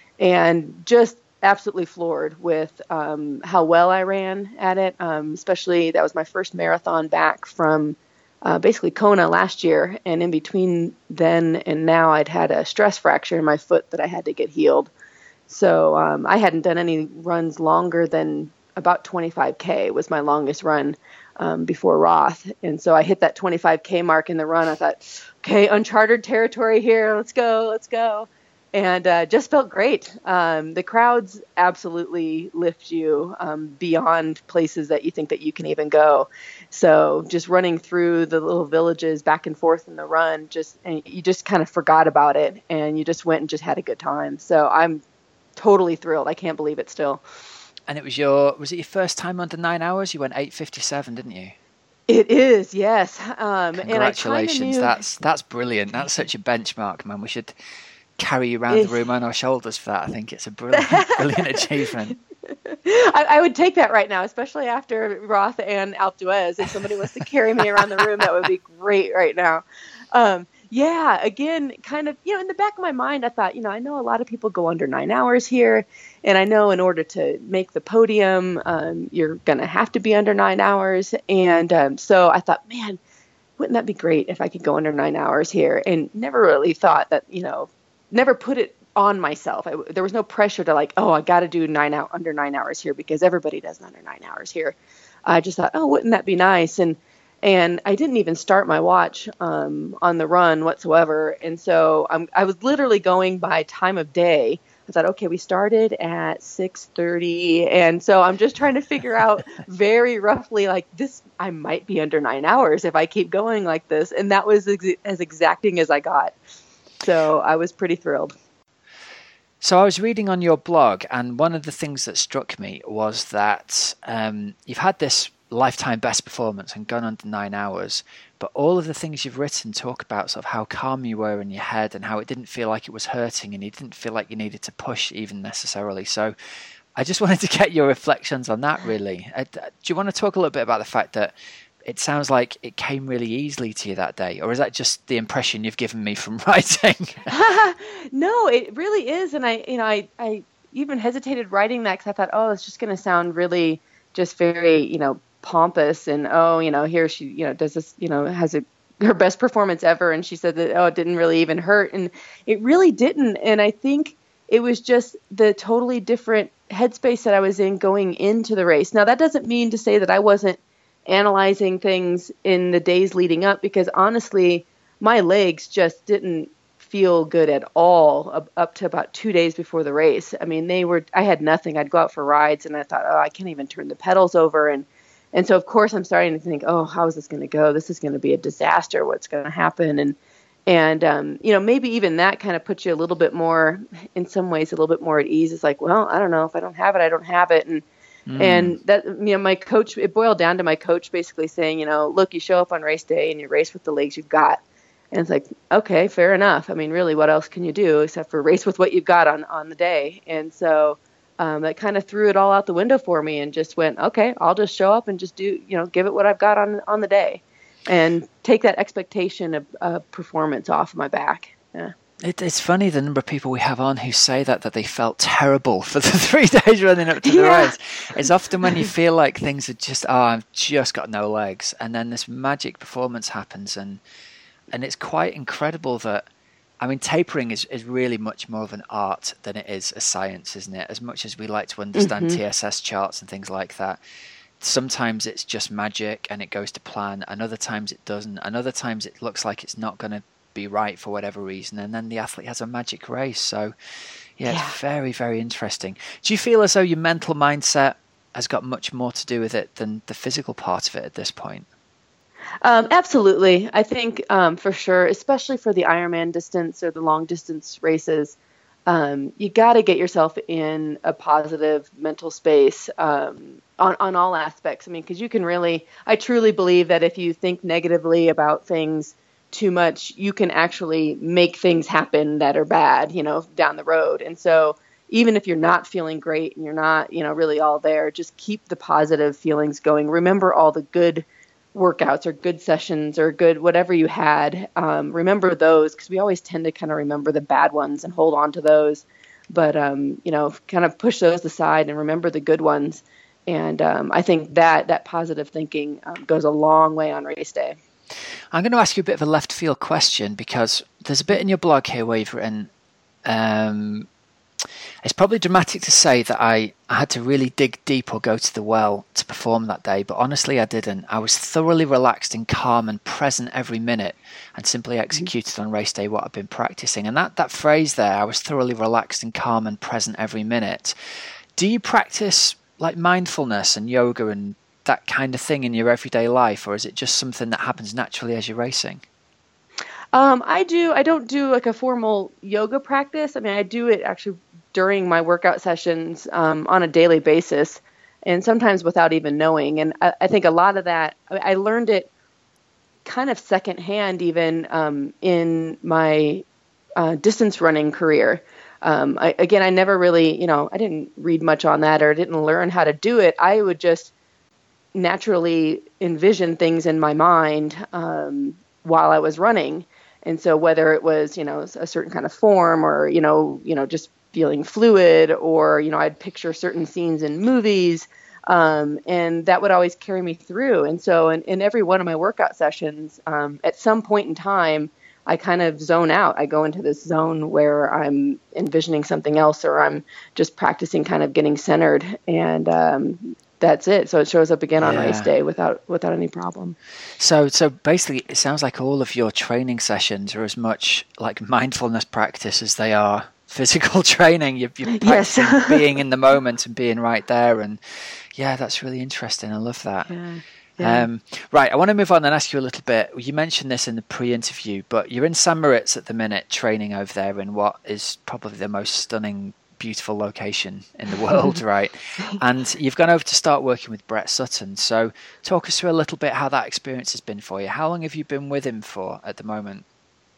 And just absolutely floored with um, how well I ran at it, um, especially that was my first marathon back from Uh, basically Kona last year, and in between then and now I'd had a stress fracture in my foot that I had to get healed. So um, I hadn't done any runs longer than about twenty-five K was my longest run um, before Roth. And so I hit that twenty-five K mark in the run. I thought, okay, uncharted territory here. Let's go, let's go. And uh, just felt great. Um, the crowds absolutely lift you um, beyond places that you think that you can even go. So just running through the little villages back and forth in the run, just and you just kind of forgot about it, and you just went and just had a good time. So I'm totally thrilled. I can't believe it still. And it was your was it your first time under nine hours? You went eight fifty-seven, didn't you? It is, yes. Um, Congratulations! And I knew... That's that's brilliant. That's such a benchmark, man. We should carry you around the room on our shoulders for that. I think it's a brilliant, brilliant achievement. I, I would take that right now, especially after Roth and Alpe d'Huez. If somebody was to carry me around the room, that would be great right now. Um, yeah, again, kind of, you know, in the back of my mind, I thought, you know, I know a lot of people go under nine hours here. And I know in order to make the podium, um, you're going to have to be under nine hours. And um, so I thought, man, wouldn't that be great if I could go under nine hours here? And never really thought that, you know, never put it on myself. I, there was no pressure to like, oh, I got to do nine out under nine hours here because everybody does under nine hours here. I just thought, oh, wouldn't that be nice? And and I didn't even start my watch um, on the run whatsoever. And so I'm, I was literally going by time of day. I thought, okay, we started at six thirty. And so I'm just trying to figure out very roughly like this, I might be under nine hours if I keep going like this. And that was ex- as exacting as I got. So I was pretty thrilled. So I was reading on your blog, and one of the things that struck me was that um, you've had this lifetime best performance and gone under nine hours, but all of the things you've written talk about sort of how calm you were in your head and how it didn't feel like it was hurting and you didn't feel like you needed to push even necessarily. So I just wanted to get your reflections on that, really. Uh, do you want to talk a little bit about the fact that it sounds like it came really easily to you that day, or is that just the impression you've given me from writing? No, it really is. And I, you know, I, I even hesitated writing that because I thought, oh, it's just going to sound really just very, you know, pompous and, oh, you know, here she, you know, does this, you know, has a, her best performance ever. And she said that, oh, it didn't really even hurt. And it really didn't. And I think it was just the totally different headspace that I was in going into the race. Now, that doesn't mean to say that I wasn't analyzing things in the days leading up, because honestly, my legs just didn't feel good at all up, up to about two days before the race. I mean, they were, I had nothing. I'd go out for rides and I thought, oh, I can't even turn the pedals over. And, and so of course I'm starting to think, oh, how is this going to go? This is going to be a disaster. What's going to happen? And, and, um, you know, maybe even that kind of puts you a little bit more, in some ways, a little bit more at ease. It's like, well, I don't know, if I don't have it, I don't have it. And, Mm. And that, you know, my coach, it boiled down to my coach basically saying, you know, look, you show up on race day and you race with the legs you've got. And it's like, okay, fair enough. I mean, really, what else can you do except for race with what you've got on, on the day? And so um, that kind of threw it all out the window for me and just went, okay, I'll just show up and just do, you know, give it what I've got on, on the day and take that expectation of uh, performance off my back. Yeah. It, it's funny the number of people we have on who say that, that they felt terrible for the three days running up to the Yeah. race. It's often when you feel like things are just, oh, I've just got no legs. And then this magic performance happens. And and it's quite incredible that, I mean, tapering is, is really much more of an art than it is a science, isn't it? As much as we like to understand Mhm. T S S charts and things like that, sometimes it's just magic and it goes to plan, and other times it doesn't, and other times it looks like it's not going to be right for whatever reason, and then the athlete has a magic race. So yeah, Yeah. it's very, very interesting. Do you feel as though your mental mindset has got much more to do with it than the physical part of it at this point? Um, absolutely. I think um, for sure, especially for the Ironman distance or the long distance races, um, you got to get yourself in a positive mental space um, on, on all aspects. I mean, because you can really, I truly believe that if you think negatively about things too much, you can actually make things happen that are bad, you know, down the road. And so even if you're not feeling great and you're not, you know, really all there, just keep the positive feelings going. Remember all the good workouts or good sessions or good whatever you had. Um, remember those, because we always tend to kind of remember the bad ones and hold on to those. But, um, you know, kind of push those aside and remember the good ones. And um, I think that that positive thinking um, goes a long way on race day. I'm going to ask you a bit of a left field question, because there's a bit in your blog here where you've written, um, it's probably dramatic to say that I, I had to really dig deep or go to the well to perform that day, but honestly I didn't. I was thoroughly relaxed and calm and present every minute, and simply executed mm-hmm. on race day what I've been practicing. And that, that phrase there, I was thoroughly relaxed and calm and present every minute. Do you practice like mindfulness and yoga and that kind of thing in your everyday life, or is it just something that happens naturally as you're racing? Um, I do. I don't do like a formal yoga practice. I mean, I do it actually during my workout sessions um, on a daily basis, and sometimes without even knowing. And I, I think a lot of that, I learned it kind of secondhand, even um, in my uh, distance running career. Um, I, again, I never really, you know, I didn't read much on that or didn't learn how to do it. I would just naturally envision things in my mind um, while I was running. And so whether it was, you know, a certain kind of form or, you know, you know, just feeling fluid, or, you know, I'd picture certain scenes in movies, um, and that would always carry me through. And so in, in every one of my workout sessions, um, at some point in time, I kind of zone out. I go into this zone where I'm envisioning something else, or I'm just practicing kind of getting centered. And um, that's it. So it shows up again on Yeah. race day without without any problem. So so basically, it sounds like all of your training sessions are as much like mindfulness practice as they are physical training. You're, you're practicing Yes. being in the moment and being right there. And yeah, that's really interesting. I love that. Yeah. Yeah. Um, right, I want to move on and ask you a little bit. You mentioned this in the pre-interview, but you're in St. Moritz at the minute, training over there in what is probably the most stunning, beautiful location in the world, right? And you've gone over to start working with Brett Sutton. So talk us through a little bit how that experience has been for you. How long have you been with him for at the moment?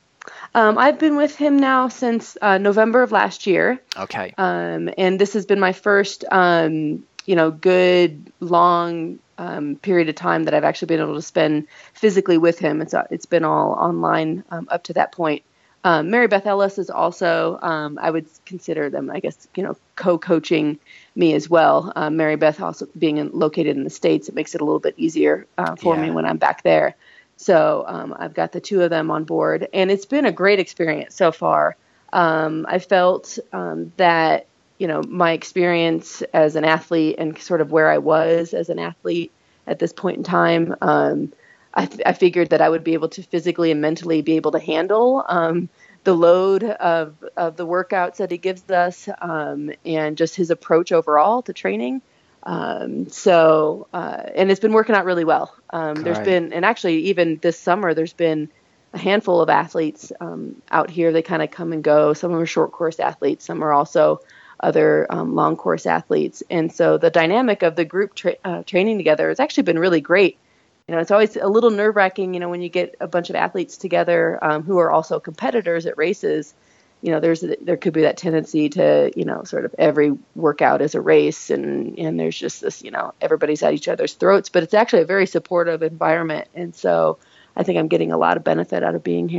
Um, I've been with him now since uh, November of last year. Okay. Um, and this has been my first, um, you know, good, long um, period of time that I've actually been able to spend physically with him. It's, uh, it's been all online um, up to that point. Um, Mary Beth Ellis is also, um, I would consider them, I guess, you know, co-coaching me as well. Um, Mary Beth also being in, located in the States, it makes it a little bit easier uh, for Yeah. me when I'm back there. So um, I've got the two of them on board, and it's been a great experience so far. Um, I felt um, that, you know, my experience as an athlete and sort of where I was as an athlete at this point in time, um, I, th- I figured that I would be able to physically and mentally be able to handle um, the load of, of the workouts that he gives us, um, and just his approach overall to training. Um, so, uh, and it's been working out really well. Um, there's Great. been, and actually even this summer, there's been a handful of athletes um, out here. They kind of come and go. Some are short course athletes. Some are also other um, long course athletes. And so the dynamic of the group tra- uh, training together has actually been really great. You know, it's always a little nerve wracking, you know, when you get a bunch of athletes together um, who are also competitors at races. You know, there's there could be that tendency to, you know, sort of every workout is a race, and, and there's just this, you know, everybody's at each other's throats, but it's actually a very supportive environment. And so I think I'm getting a lot of benefit out of being here.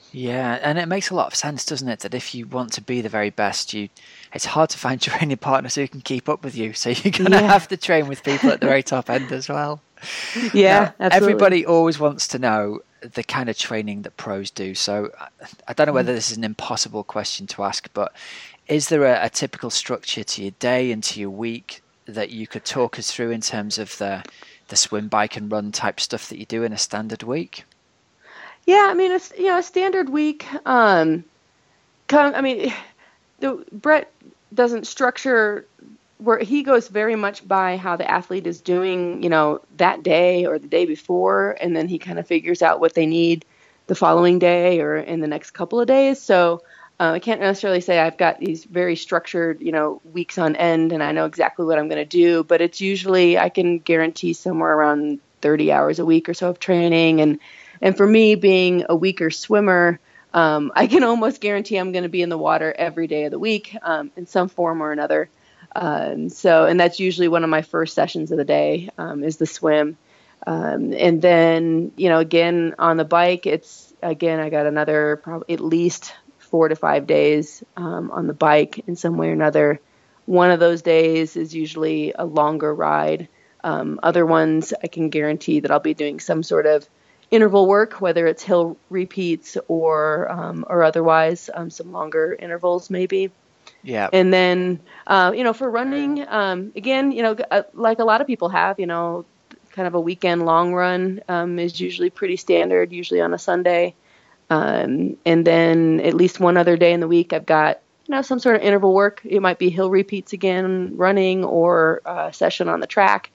Yeah, and it makes a lot of sense, doesn't it? That if you want to be the very best, you it's hard to find training partners who can keep up with you. So you're going to Yeah. have to train with people at the very top end as well. Yeah, Now, absolutely. everybody always wants to know the kind of training that pros do. So I- I don't know whether this is an impossible question to ask, but is there a, a typical structure to your day and to your week that you could talk us through in terms of the the swim, bike, and run type stuff that you do in a standard week? Yeah, I mean, it's you know a standard week. Um, come, I mean, the Brett doesn't structure where he goes very much by how the athlete is doing, you know, that day or the day before, and then he kind of figures out what they need the following day or in the next couple of days. So uh, I can't necessarily say I've got these very structured, you know, weeks on end, and I know exactly what I'm going to do. But it's usually I can guarantee somewhere around thirty hours a week or so of training, and And for me, being a weaker swimmer, um, I can almost guarantee I'm going to be in the water every day of the week um, in some form or another. Um, so, and that's usually one of my first sessions of the day um, is the swim. Um, and then, you know, again, on the bike, it's, again, I got another probably at least four to five days um, on the bike in some way or another. One of those days is usually a longer ride. Um, other ones, I can guarantee that I'll be doing some sort of interval work, whether it's hill repeats or um, or otherwise, um, some longer intervals maybe. Yeah. And then, uh, you know, for running, um, again, you know, uh, like a lot of people have, you know, kind of a weekend long run um, is usually pretty standard, usually on a Sunday. Um, and then at least one other day in the week, I've got, you know, some sort of interval work. It might be hill repeats again, running, or a session on the track.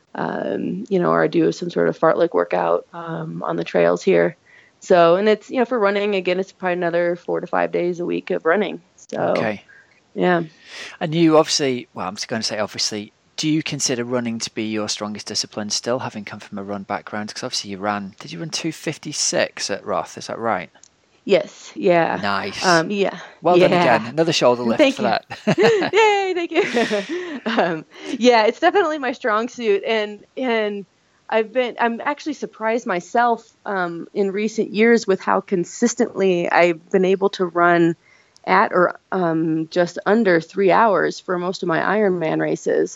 Um, you know, or I do some sort of fartlek workout um, on the trails here. So, and it's, you know, for running, again, it's probably another four to five days a week of running. So, Okay. yeah. And you obviously, well, I'm just going to say obviously, do you consider running to be your strongest discipline still, having come from a run background? Because obviously you ran, did you run two fifty-six at Roth? Is that right? Yes. Yeah. Nice. Um, yeah. Well yeah. done again. Another shoulder lift Thank for you. that. Yay, thank you. um, yeah, it's definitely my strong suit, and and I've been I'm actually surprised myself um, in recent years with how consistently I've been able to run at or um, just under three hours for most of my Ironman races.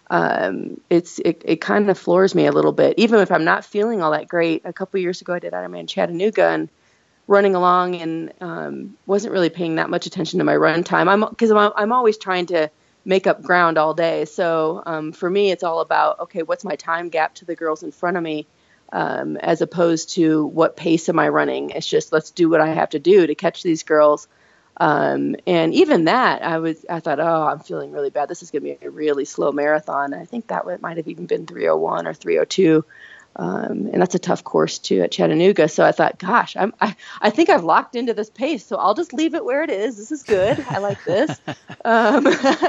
Um, it's it, it kind of floors me a little bit, even if I'm not feeling all that great. A couple years ago, I did Ironman Chattanooga and running along and um, wasn't really paying that much attention to my run time. I'm because I'm, I'm always trying to make up ground all day. So um, for me, it's all about, okay, what's my time gap to the girls in front of me, um, as opposed to what pace am I running. It's just, let's do what I have to do to catch these girls. Um, and even that, I was, I thought, oh, I'm feeling really bad. This is going to be a really slow marathon. I think that might have even been three oh one or three oh two. Um, and that's a tough course too at Chattanooga. So I thought, gosh, I'm, I, I think I've locked into this pace, so I'll just leave it where it is. This is good. I like this. um,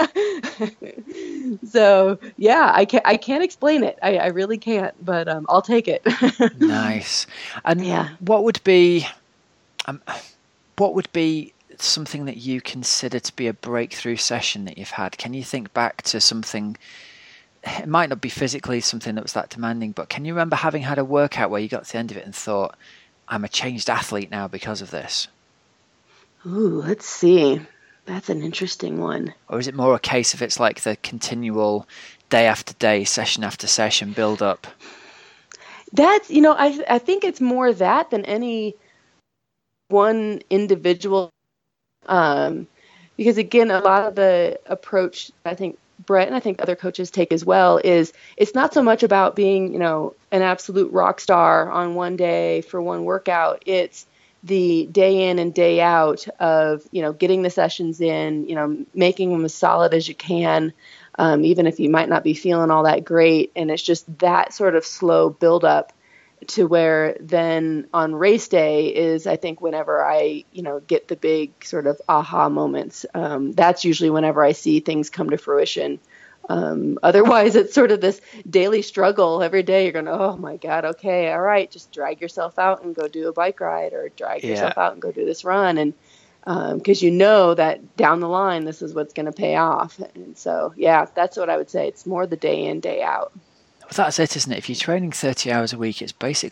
so yeah, I can't, I can't explain it. I, I really can't, but um, I'll take it. Nice. And Yeah. what would be, um, what would be something that you consider to be a breakthrough session that you've had? Can you think back to something? It might not be physically something that was that demanding, but can you remember having had a workout where you got to the end of it and thought, I'm a changed athlete now because of this? Ooh, let's see. That's an interesting one. Or is it more a case of it's like the continual day after day, session after session build up? That's, you know, I I think it's more that than any one individual. Um, because again, a lot of the approach, I think, Brett and I think other coaches take as well, is it's not so much about being, you know, an absolute rock star on one day for one workout. It's the day in and day out of, you know, getting the sessions in, you know, making them as solid as you can, um, even if you might not be feeling all that great. And it's just that sort of slow buildup to where then on race day is, I think, whenever I, you know, get the big sort of aha moments. Um, that's usually whenever I see things come to fruition. Um, otherwise, it's sort of this daily struggle every day. You're going, oh my God, okay, all right, just drag yourself out and go do a bike ride, or drag Yeah. yourself out and go do this run. And because um, you know that down the line, this is what's going to pay off. And so, yeah, that's what I would say. It's more the day in, day out. Well, that's it, isn't it? If you're training thirty hours a week, it's basically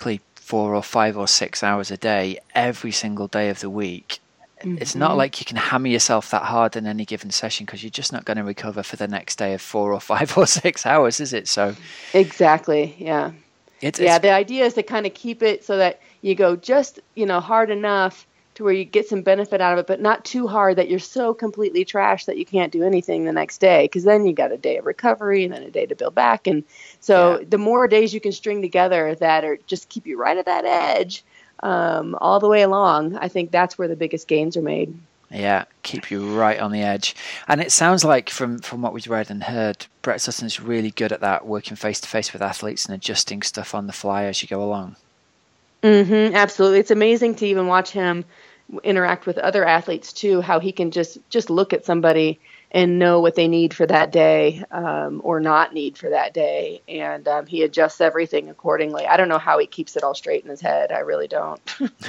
four or five or six hours a day every single day of the week, mm-hmm. it's not like you can hammer yourself that hard in any given session, because you're just not going to recover for the next day of four or five or six hours, is it? So exactly, yeah. It's, yeah, it's, the idea is to kind of keep it so that you go just, you know, hard enough to where you get some benefit out of it, but not too hard that you're so completely trashed that you can't do anything the next day, because then you got a day of recovery and then a day to build back. And so yeah. the more days you can string together that are just keep you right at that edge um, all the way along, I think that's where the biggest gains are made. Yeah, keep you right on the edge. And it sounds like from, from what we've read and heard, Brett Sutton's really good at that, working face-to-face with athletes and adjusting stuff on the fly as you go along. Mm-hmm, absolutely. It's amazing to even watch him interact with other athletes too, how he can just, just look at somebody and know what they need for that day um, or not need for that day. And um, he adjusts everything accordingly. I don't know how he keeps it all straight in his head. I really don't.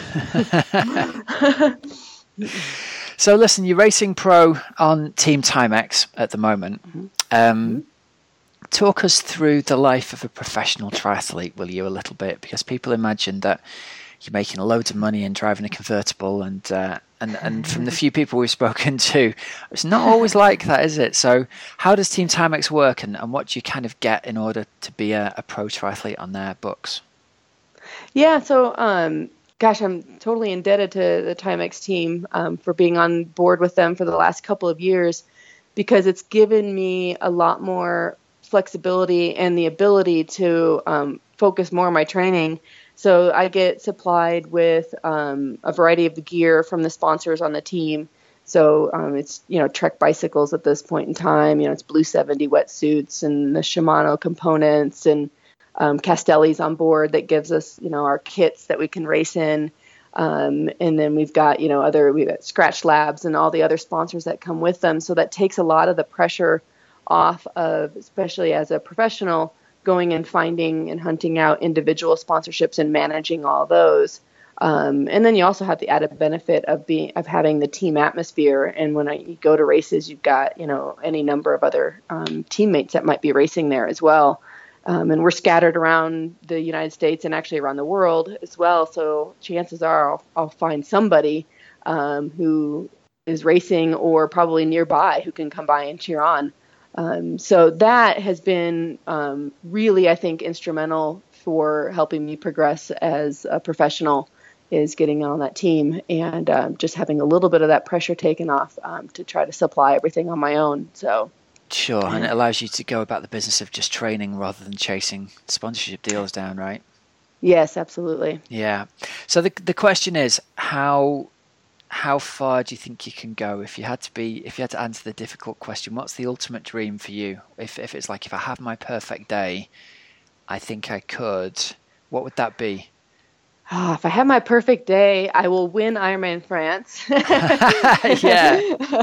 So listen, you're racing pro on Team Timex at the moment. Mm-hmm. Um, mm-hmm. Talk us through the life of a professional triathlete, will you, a little bit? Because people imagine that you're making loads of money and driving a convertible, and uh, and and from the few people we've spoken to, it's not always like that, is it? So how does Team Timex work, and, and what do you kind of get in order to be a, a pro triathlete on their books? Yeah, so um, gosh, I'm totally indebted to the Timex team um, for being on board with them for the last couple of years, because it's given me a lot more flexibility and the ability to um, focus more on my training. So I get supplied with um, a variety of the gear from the sponsors on the team. So um, it's, you know, Trek bicycles at this point in time. You know, it's Blue seventy wetsuits and the Shimano components, and um, Castelli's on board that gives us, you know, our kits that we can race in. Um, and then we've got, you know, other, we've got Scratch Labs and all the other sponsors that come with them. So that takes a lot of the pressure off of, especially as a professional, going and finding and hunting out individual sponsorships and managing all those. Um, and then you also have the added benefit of being of having the team atmosphere. And when I, you go to races, you've got, you know, any number of other um, teammates that might be racing there as well. Um, and we're scattered around the United States and actually around the world as well. So chances are I'll, I'll find somebody um, who is racing or probably nearby who can come by and cheer on. Um, so that has been um, really, I think, instrumental for helping me progress as a professional, is getting on that team and um, just having a little bit of that pressure taken off um, to try to supply everything on my own. So sure, and it allows you to go about the business of just training rather than chasing sponsorship deals down, right? Yes, absolutely. Yeah. So the the question is, how how far do you think you can go? If you had to be, if you had to answer the difficult question, what's the ultimate dream for you? If if it's like, if I have my perfect day, I think I could, what would that be? Oh, if I have my perfect day, I will win Ironman France. Yeah.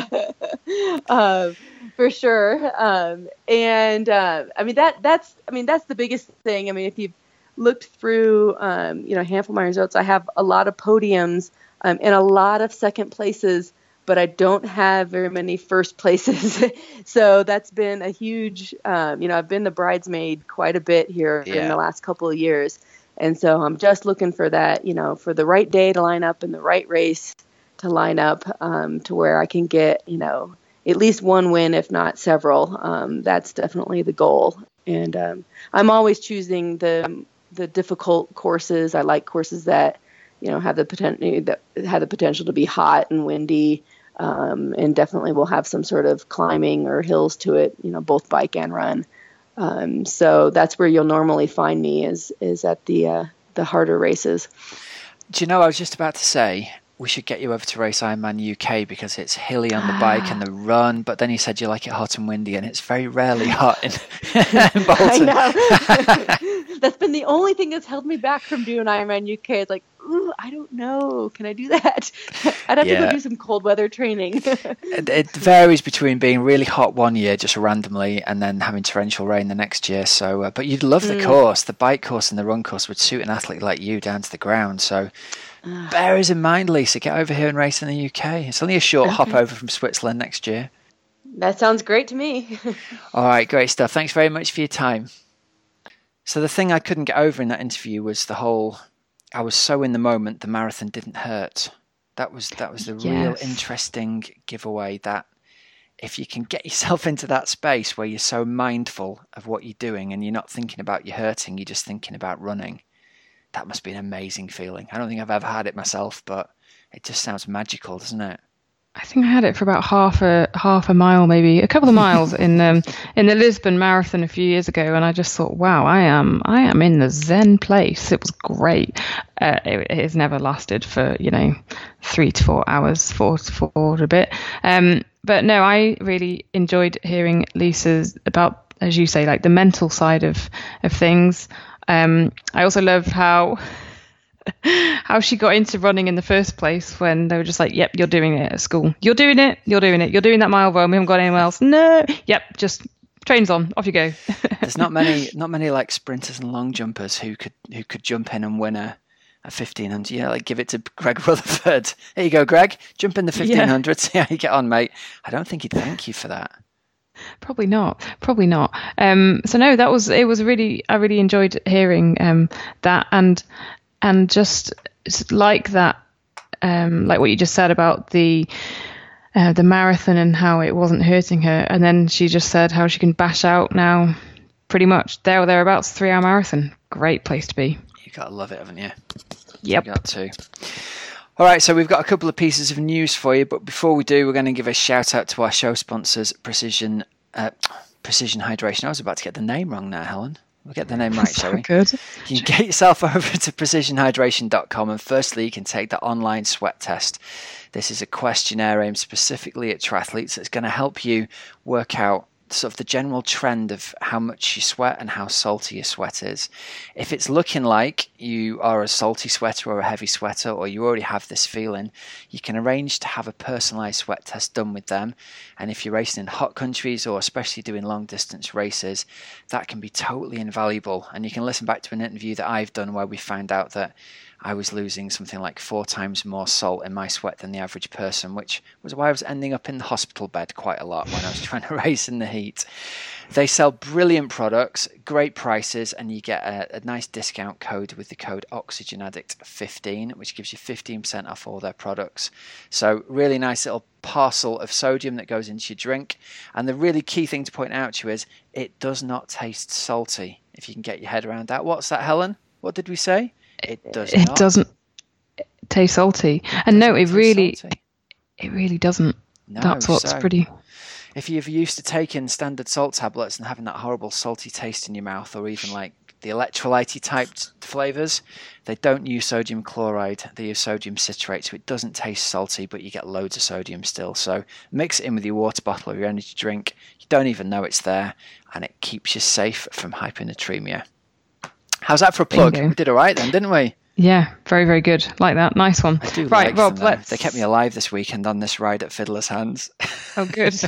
um, for sure. Um, and uh, I mean that that's I mean that's the biggest thing. I mean, if you've looked through um, you know, a handful of my results, I have a lot of podiums um, and a lot of second places, but I don't have very many first places. So that's been a huge, um, you know, I've been the bridesmaid quite a bit here Yeah. in the last couple of years. And so I'm just looking for that, you know, for the right day to line up and the right race to line up um, to where I can get, you know, at least one win, if not several. Um, that's definitely the goal. And um, I'm always choosing the the difficult courses. I like courses that, you know, have the potential that have the potential to be hot and windy, um, and definitely will have some sort of climbing or hills to it, you know, both bike and run. Um, so that's where you'll normally find me, is is at the uh, the harder races. Do you know, I was just about to say we should get you over to race Ironman U K because it's hilly on the bike and the run, but then you said you like it hot and windy, and it's very rarely hot in, in Bolton. I know. That's been the only thing that's held me back from doing Ironman U K. It's like, ooh, I don't know. Can I do that? I'd have Yeah. to go do some cold weather training. It, it varies between being really hot one year just randomly and then having torrential rain the next year. So, uh, but you'd love the Mm. course. The bike course and the run course would suit an athlete like you down to the ground. So bear us in mind, Lisa. Get over here and race in the U K. It's only a short hop over from Switzerland next year. That sounds great to me. All right, great stuff. Thanks very much for your time. So the thing I couldn't get over in that interview was the whole I was so in the moment, the marathon didn't hurt. That was that was the Yes. real interesting giveaway, that if you can get yourself into that space where you're so mindful of what you're doing and you're not thinking about you hurting, you're just thinking about running, that must be an amazing feeling. I don't think I've ever had it myself, but it just sounds magical, doesn't it? I think I had it for about half a half a mile, maybe a couple of miles in um, in the Lisbon Marathon a few years ago, and I just thought, wow, I am I am in the Zen place. It was great. Uh, it, it has never lasted for you know three to four hours, four to four a bit. Um, but no, I really enjoyed hearing Lisa's about, as you say, like the mental side of of things. Um, I also love how. how she got into running in the first place, when they were just like, yep, you're doing it at school. You're doing it. You're doing it. You're doing that mile run. We haven't got anywhere else. No. Yep. Just trains on. Off you go. There's not many, not many like sprinters and long jumpers who could, who could jump in and win a, a fifteen hundred. Yeah. Like give it to Greg Rutherford. Here you go, Greg. Jump in the fifteen hundred. See how you get on, mate. I don't think he'd thank you for that. Probably not. Probably not. Um, so no, that was, it was really, I really enjoyed hearing um, that. And, And just like that, um, like what you just said about the uh, the marathon and how it wasn't hurting her. And then she just said how she can bash out now pretty much there or thereabouts, three-hour marathon. Great place to be. You got to love it, haven't you? Yep. You got to. All right, so we've got a couple of pieces of news for you, but before we do, we're going to give a shout out to our show sponsors, Precision uh, Precision Hydration. I was about to get the name wrong now, Helen. We'll get the name right, so shall we? Good. You can get yourself over to precision hydration dot com, and firstly, you can take the online sweat test. This is a questionnaire aimed specifically at triathletes that's going to help you work out sort of the general trend of how much you sweat and how salty your sweat is. If it's looking like you are a salty sweater or a heavy sweater, or you already have this feeling, you can arrange to have a personalized sweat test done with them. And if you're racing in hot countries, or especially doing long distance races, that can be totally invaluable. And you can listen back to an interview that I've done where we found out that I was losing something like four times more salt in my sweat than the average person, which was why I was ending up in the hospital bed quite a lot when I was trying to race in the heat. They sell brilliant products, great prices, and you get a, a nice discount code with the code Oxygen Addict fifteen, which gives you fifteen percent off all their products. So really nice little parcel of sodium that goes into your drink. And the really key thing to point out to you is it does not taste salty, if you can get your head around that. What's that, Helen? What did we say? It does It not. doesn't taste salty. And no, it taste really, salty. it really doesn't. No, That's what's so pretty... if you're used to taking standard salt tablets and having that horrible salty taste in your mouth, or even like the electrolyte type flavors, they don't use sodium chloride, they use sodium citrate, so it doesn't taste salty, but you get loads of sodium still. So mix it in with your water bottle or your energy drink. You don't even know it's there, and it keeps you safe from hyponatremia. How's that for a plug? Bingo. We did all right then, didn't we? Yeah, very, very good. Like that. Nice one. I do right, like Rob, them, though. let's... They kept me alive this weekend on this ride at Fiddler's Hands. Oh, good.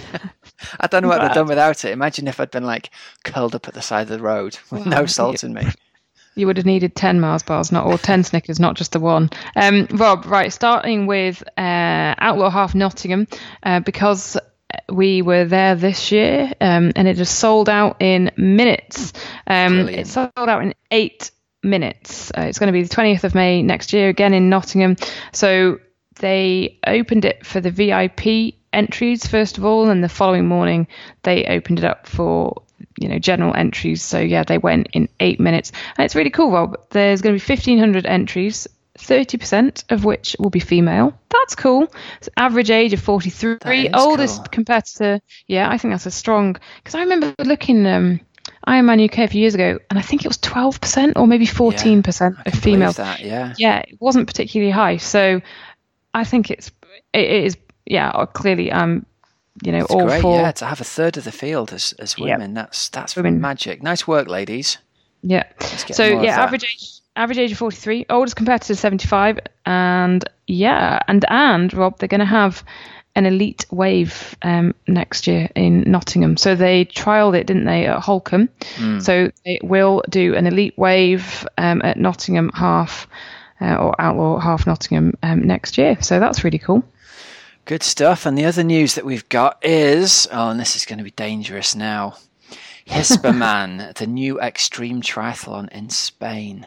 I don't know what Glad. I'd done without it. Imagine if I'd been like curled up at the side of the road with Well, no salt yeah. in me. You would have needed ten Mars bars, not or ten Snickers, not just the one. Um, Rob, right, starting with uh, Outlaw Half Nottingham, uh, because we were there this year, um, and it just sold out in minutes. Um, Brilliant. it sold out in eight minutes. Uh, it's going to be the twentieth of May next year, again in Nottingham. So they opened it for the V I P entries first of all, and the following morning they opened it up for, you know, general entries. So yeah, they went in eight minutes, and it's really cool, Rob. There's going to be fifteen hundred entries, thirty percent of which will be female. That's cool. It's average age of forty-three. That is Oldest cool. competitor. Yeah, I think that's a strong, because I remember looking um Ironman U K a few years ago, and I think it was twelve percent or maybe fourteen percent I of can believe females. that, yeah. Yeah, it wasn't particularly high. So I think it's it, it is yeah, clearly um you know It's all great, for yeah, to have a third of the field as, as Yep. women. That's that's Women. magic. Nice work, ladies. Yeah. get So more of yeah, that. average age average age of forty-three, oldest competitor seventy-five, and yeah, and and Rob, they're going to have an elite wave um, next year in Nottingham. So they trialled it, didn't they, at Holcombe? Mm. So they will do an elite wave um, at Nottingham Half uh, or Outlaw Half Nottingham um, next year. So that's really cool. Good stuff. And the other news that we've got is, oh, and this is going to be dangerous now. Hisperman, the new extreme triathlon in Spain.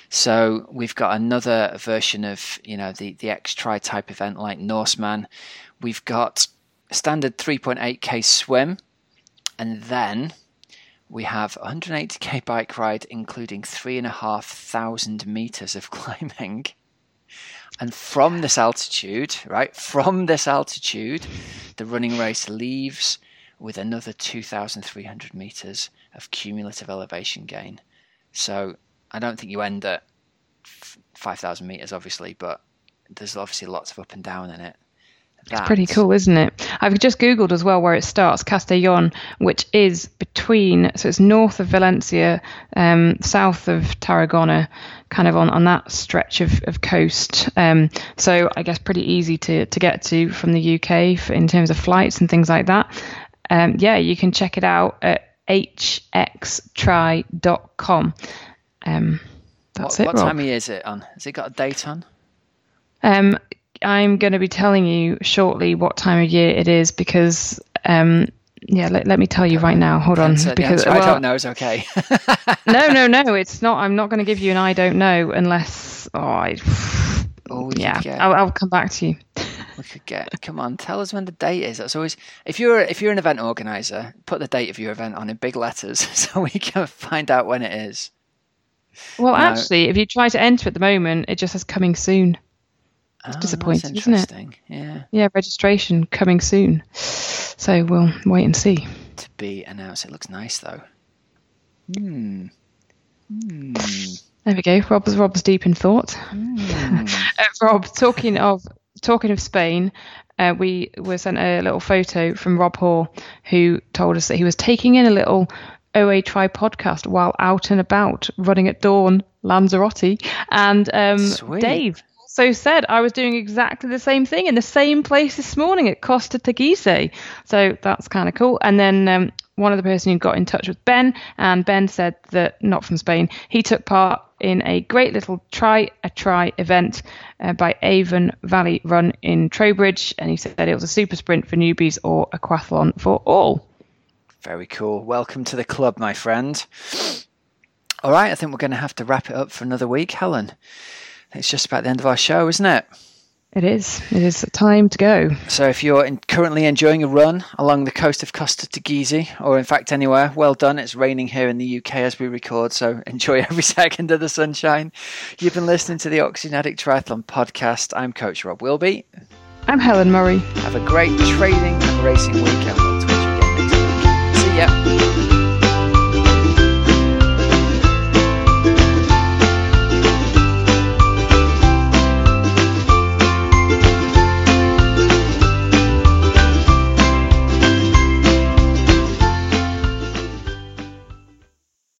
So we've got another version of, you know, the, the X-Tri type event like Norseman. We've got a standard three point eight K swim. And then we have a one hundred eighty K bike ride, including three and a half thousand meters of climbing. And from this altitude, right, from this altitude, the running race leaves with another two thousand three hundred meters of cumulative elevation gain. So I don't think you end at five thousand meters, obviously, but there's obviously lots of up and down in it. That's it's pretty cool, isn't it? I've just Googled as well where it starts, Castellón, which is between, so it's north of Valencia, um, south of Tarragona, kind of on, on that stretch of, of coast. Um, so I guess pretty easy to, to get to from the U K for, in terms of flights and things like that. Um, yeah, you can check it out at h x tri dot com. Um, that's what, it, What Rob. time of year is it on? Has it got a date on? Um, I'm going to be telling you shortly what time of year it is because, um, yeah, let, let me tell you right now. Hold on. Answer, because the answer, well, I don't know is okay. no, no, no, it's not. I'm not going to give you an I don't know unless, oh, I, oh, yeah, get, I'll, I'll come back to you. We could get, come on, tell us when the date is. That's always, if you're if you're an event organizer, put the date of your event on in big letters so we can find out when it is. Well, no. actually, if you try to enter at the moment, it just says coming soon. It's oh, disappointing, that's isn't it? interesting. Yeah. Yeah, registration coming soon. So we'll wait and see. To be announced. It looks nice though. Hmm. Hmm. There we go. Rob's Rob's deep in thought. Hmm. uh, Rob, talking of talking of Spain, uh, we were sent a little photo from Rob Hall, who told us that he was taking in a little O A Tri podcast while out and about running at dawn, Lanzarote, and um, Sweet. Dave also said I was doing exactly the same thing in the same place this morning at Costa Teguise. So that's kind of cool. And then um, one of the person who got in touch with Ben, and Ben said that, not from Spain, he took part in a great little Try a Try event uh, by Avon Valley Run in Trowbridge, and he said it was a super sprint for newbies or a aquathlon for all. Very cool. Welcome to the club, my friend. All right, I think we're going to have to wrap it up for another week, Helen. It's just about the end of our show, isn't it? It is. It is time to go. So if you're in, currently enjoying a run along the coast of Costa Teguise, or in fact anywhere, well done. It's raining here in the U K as we record, so enjoy every second of the sunshine. You've been listening to the Oxygen Triathlon podcast. I'm Coach Rob Wilby. I'm Helen Murray. Have a great training and racing weekend.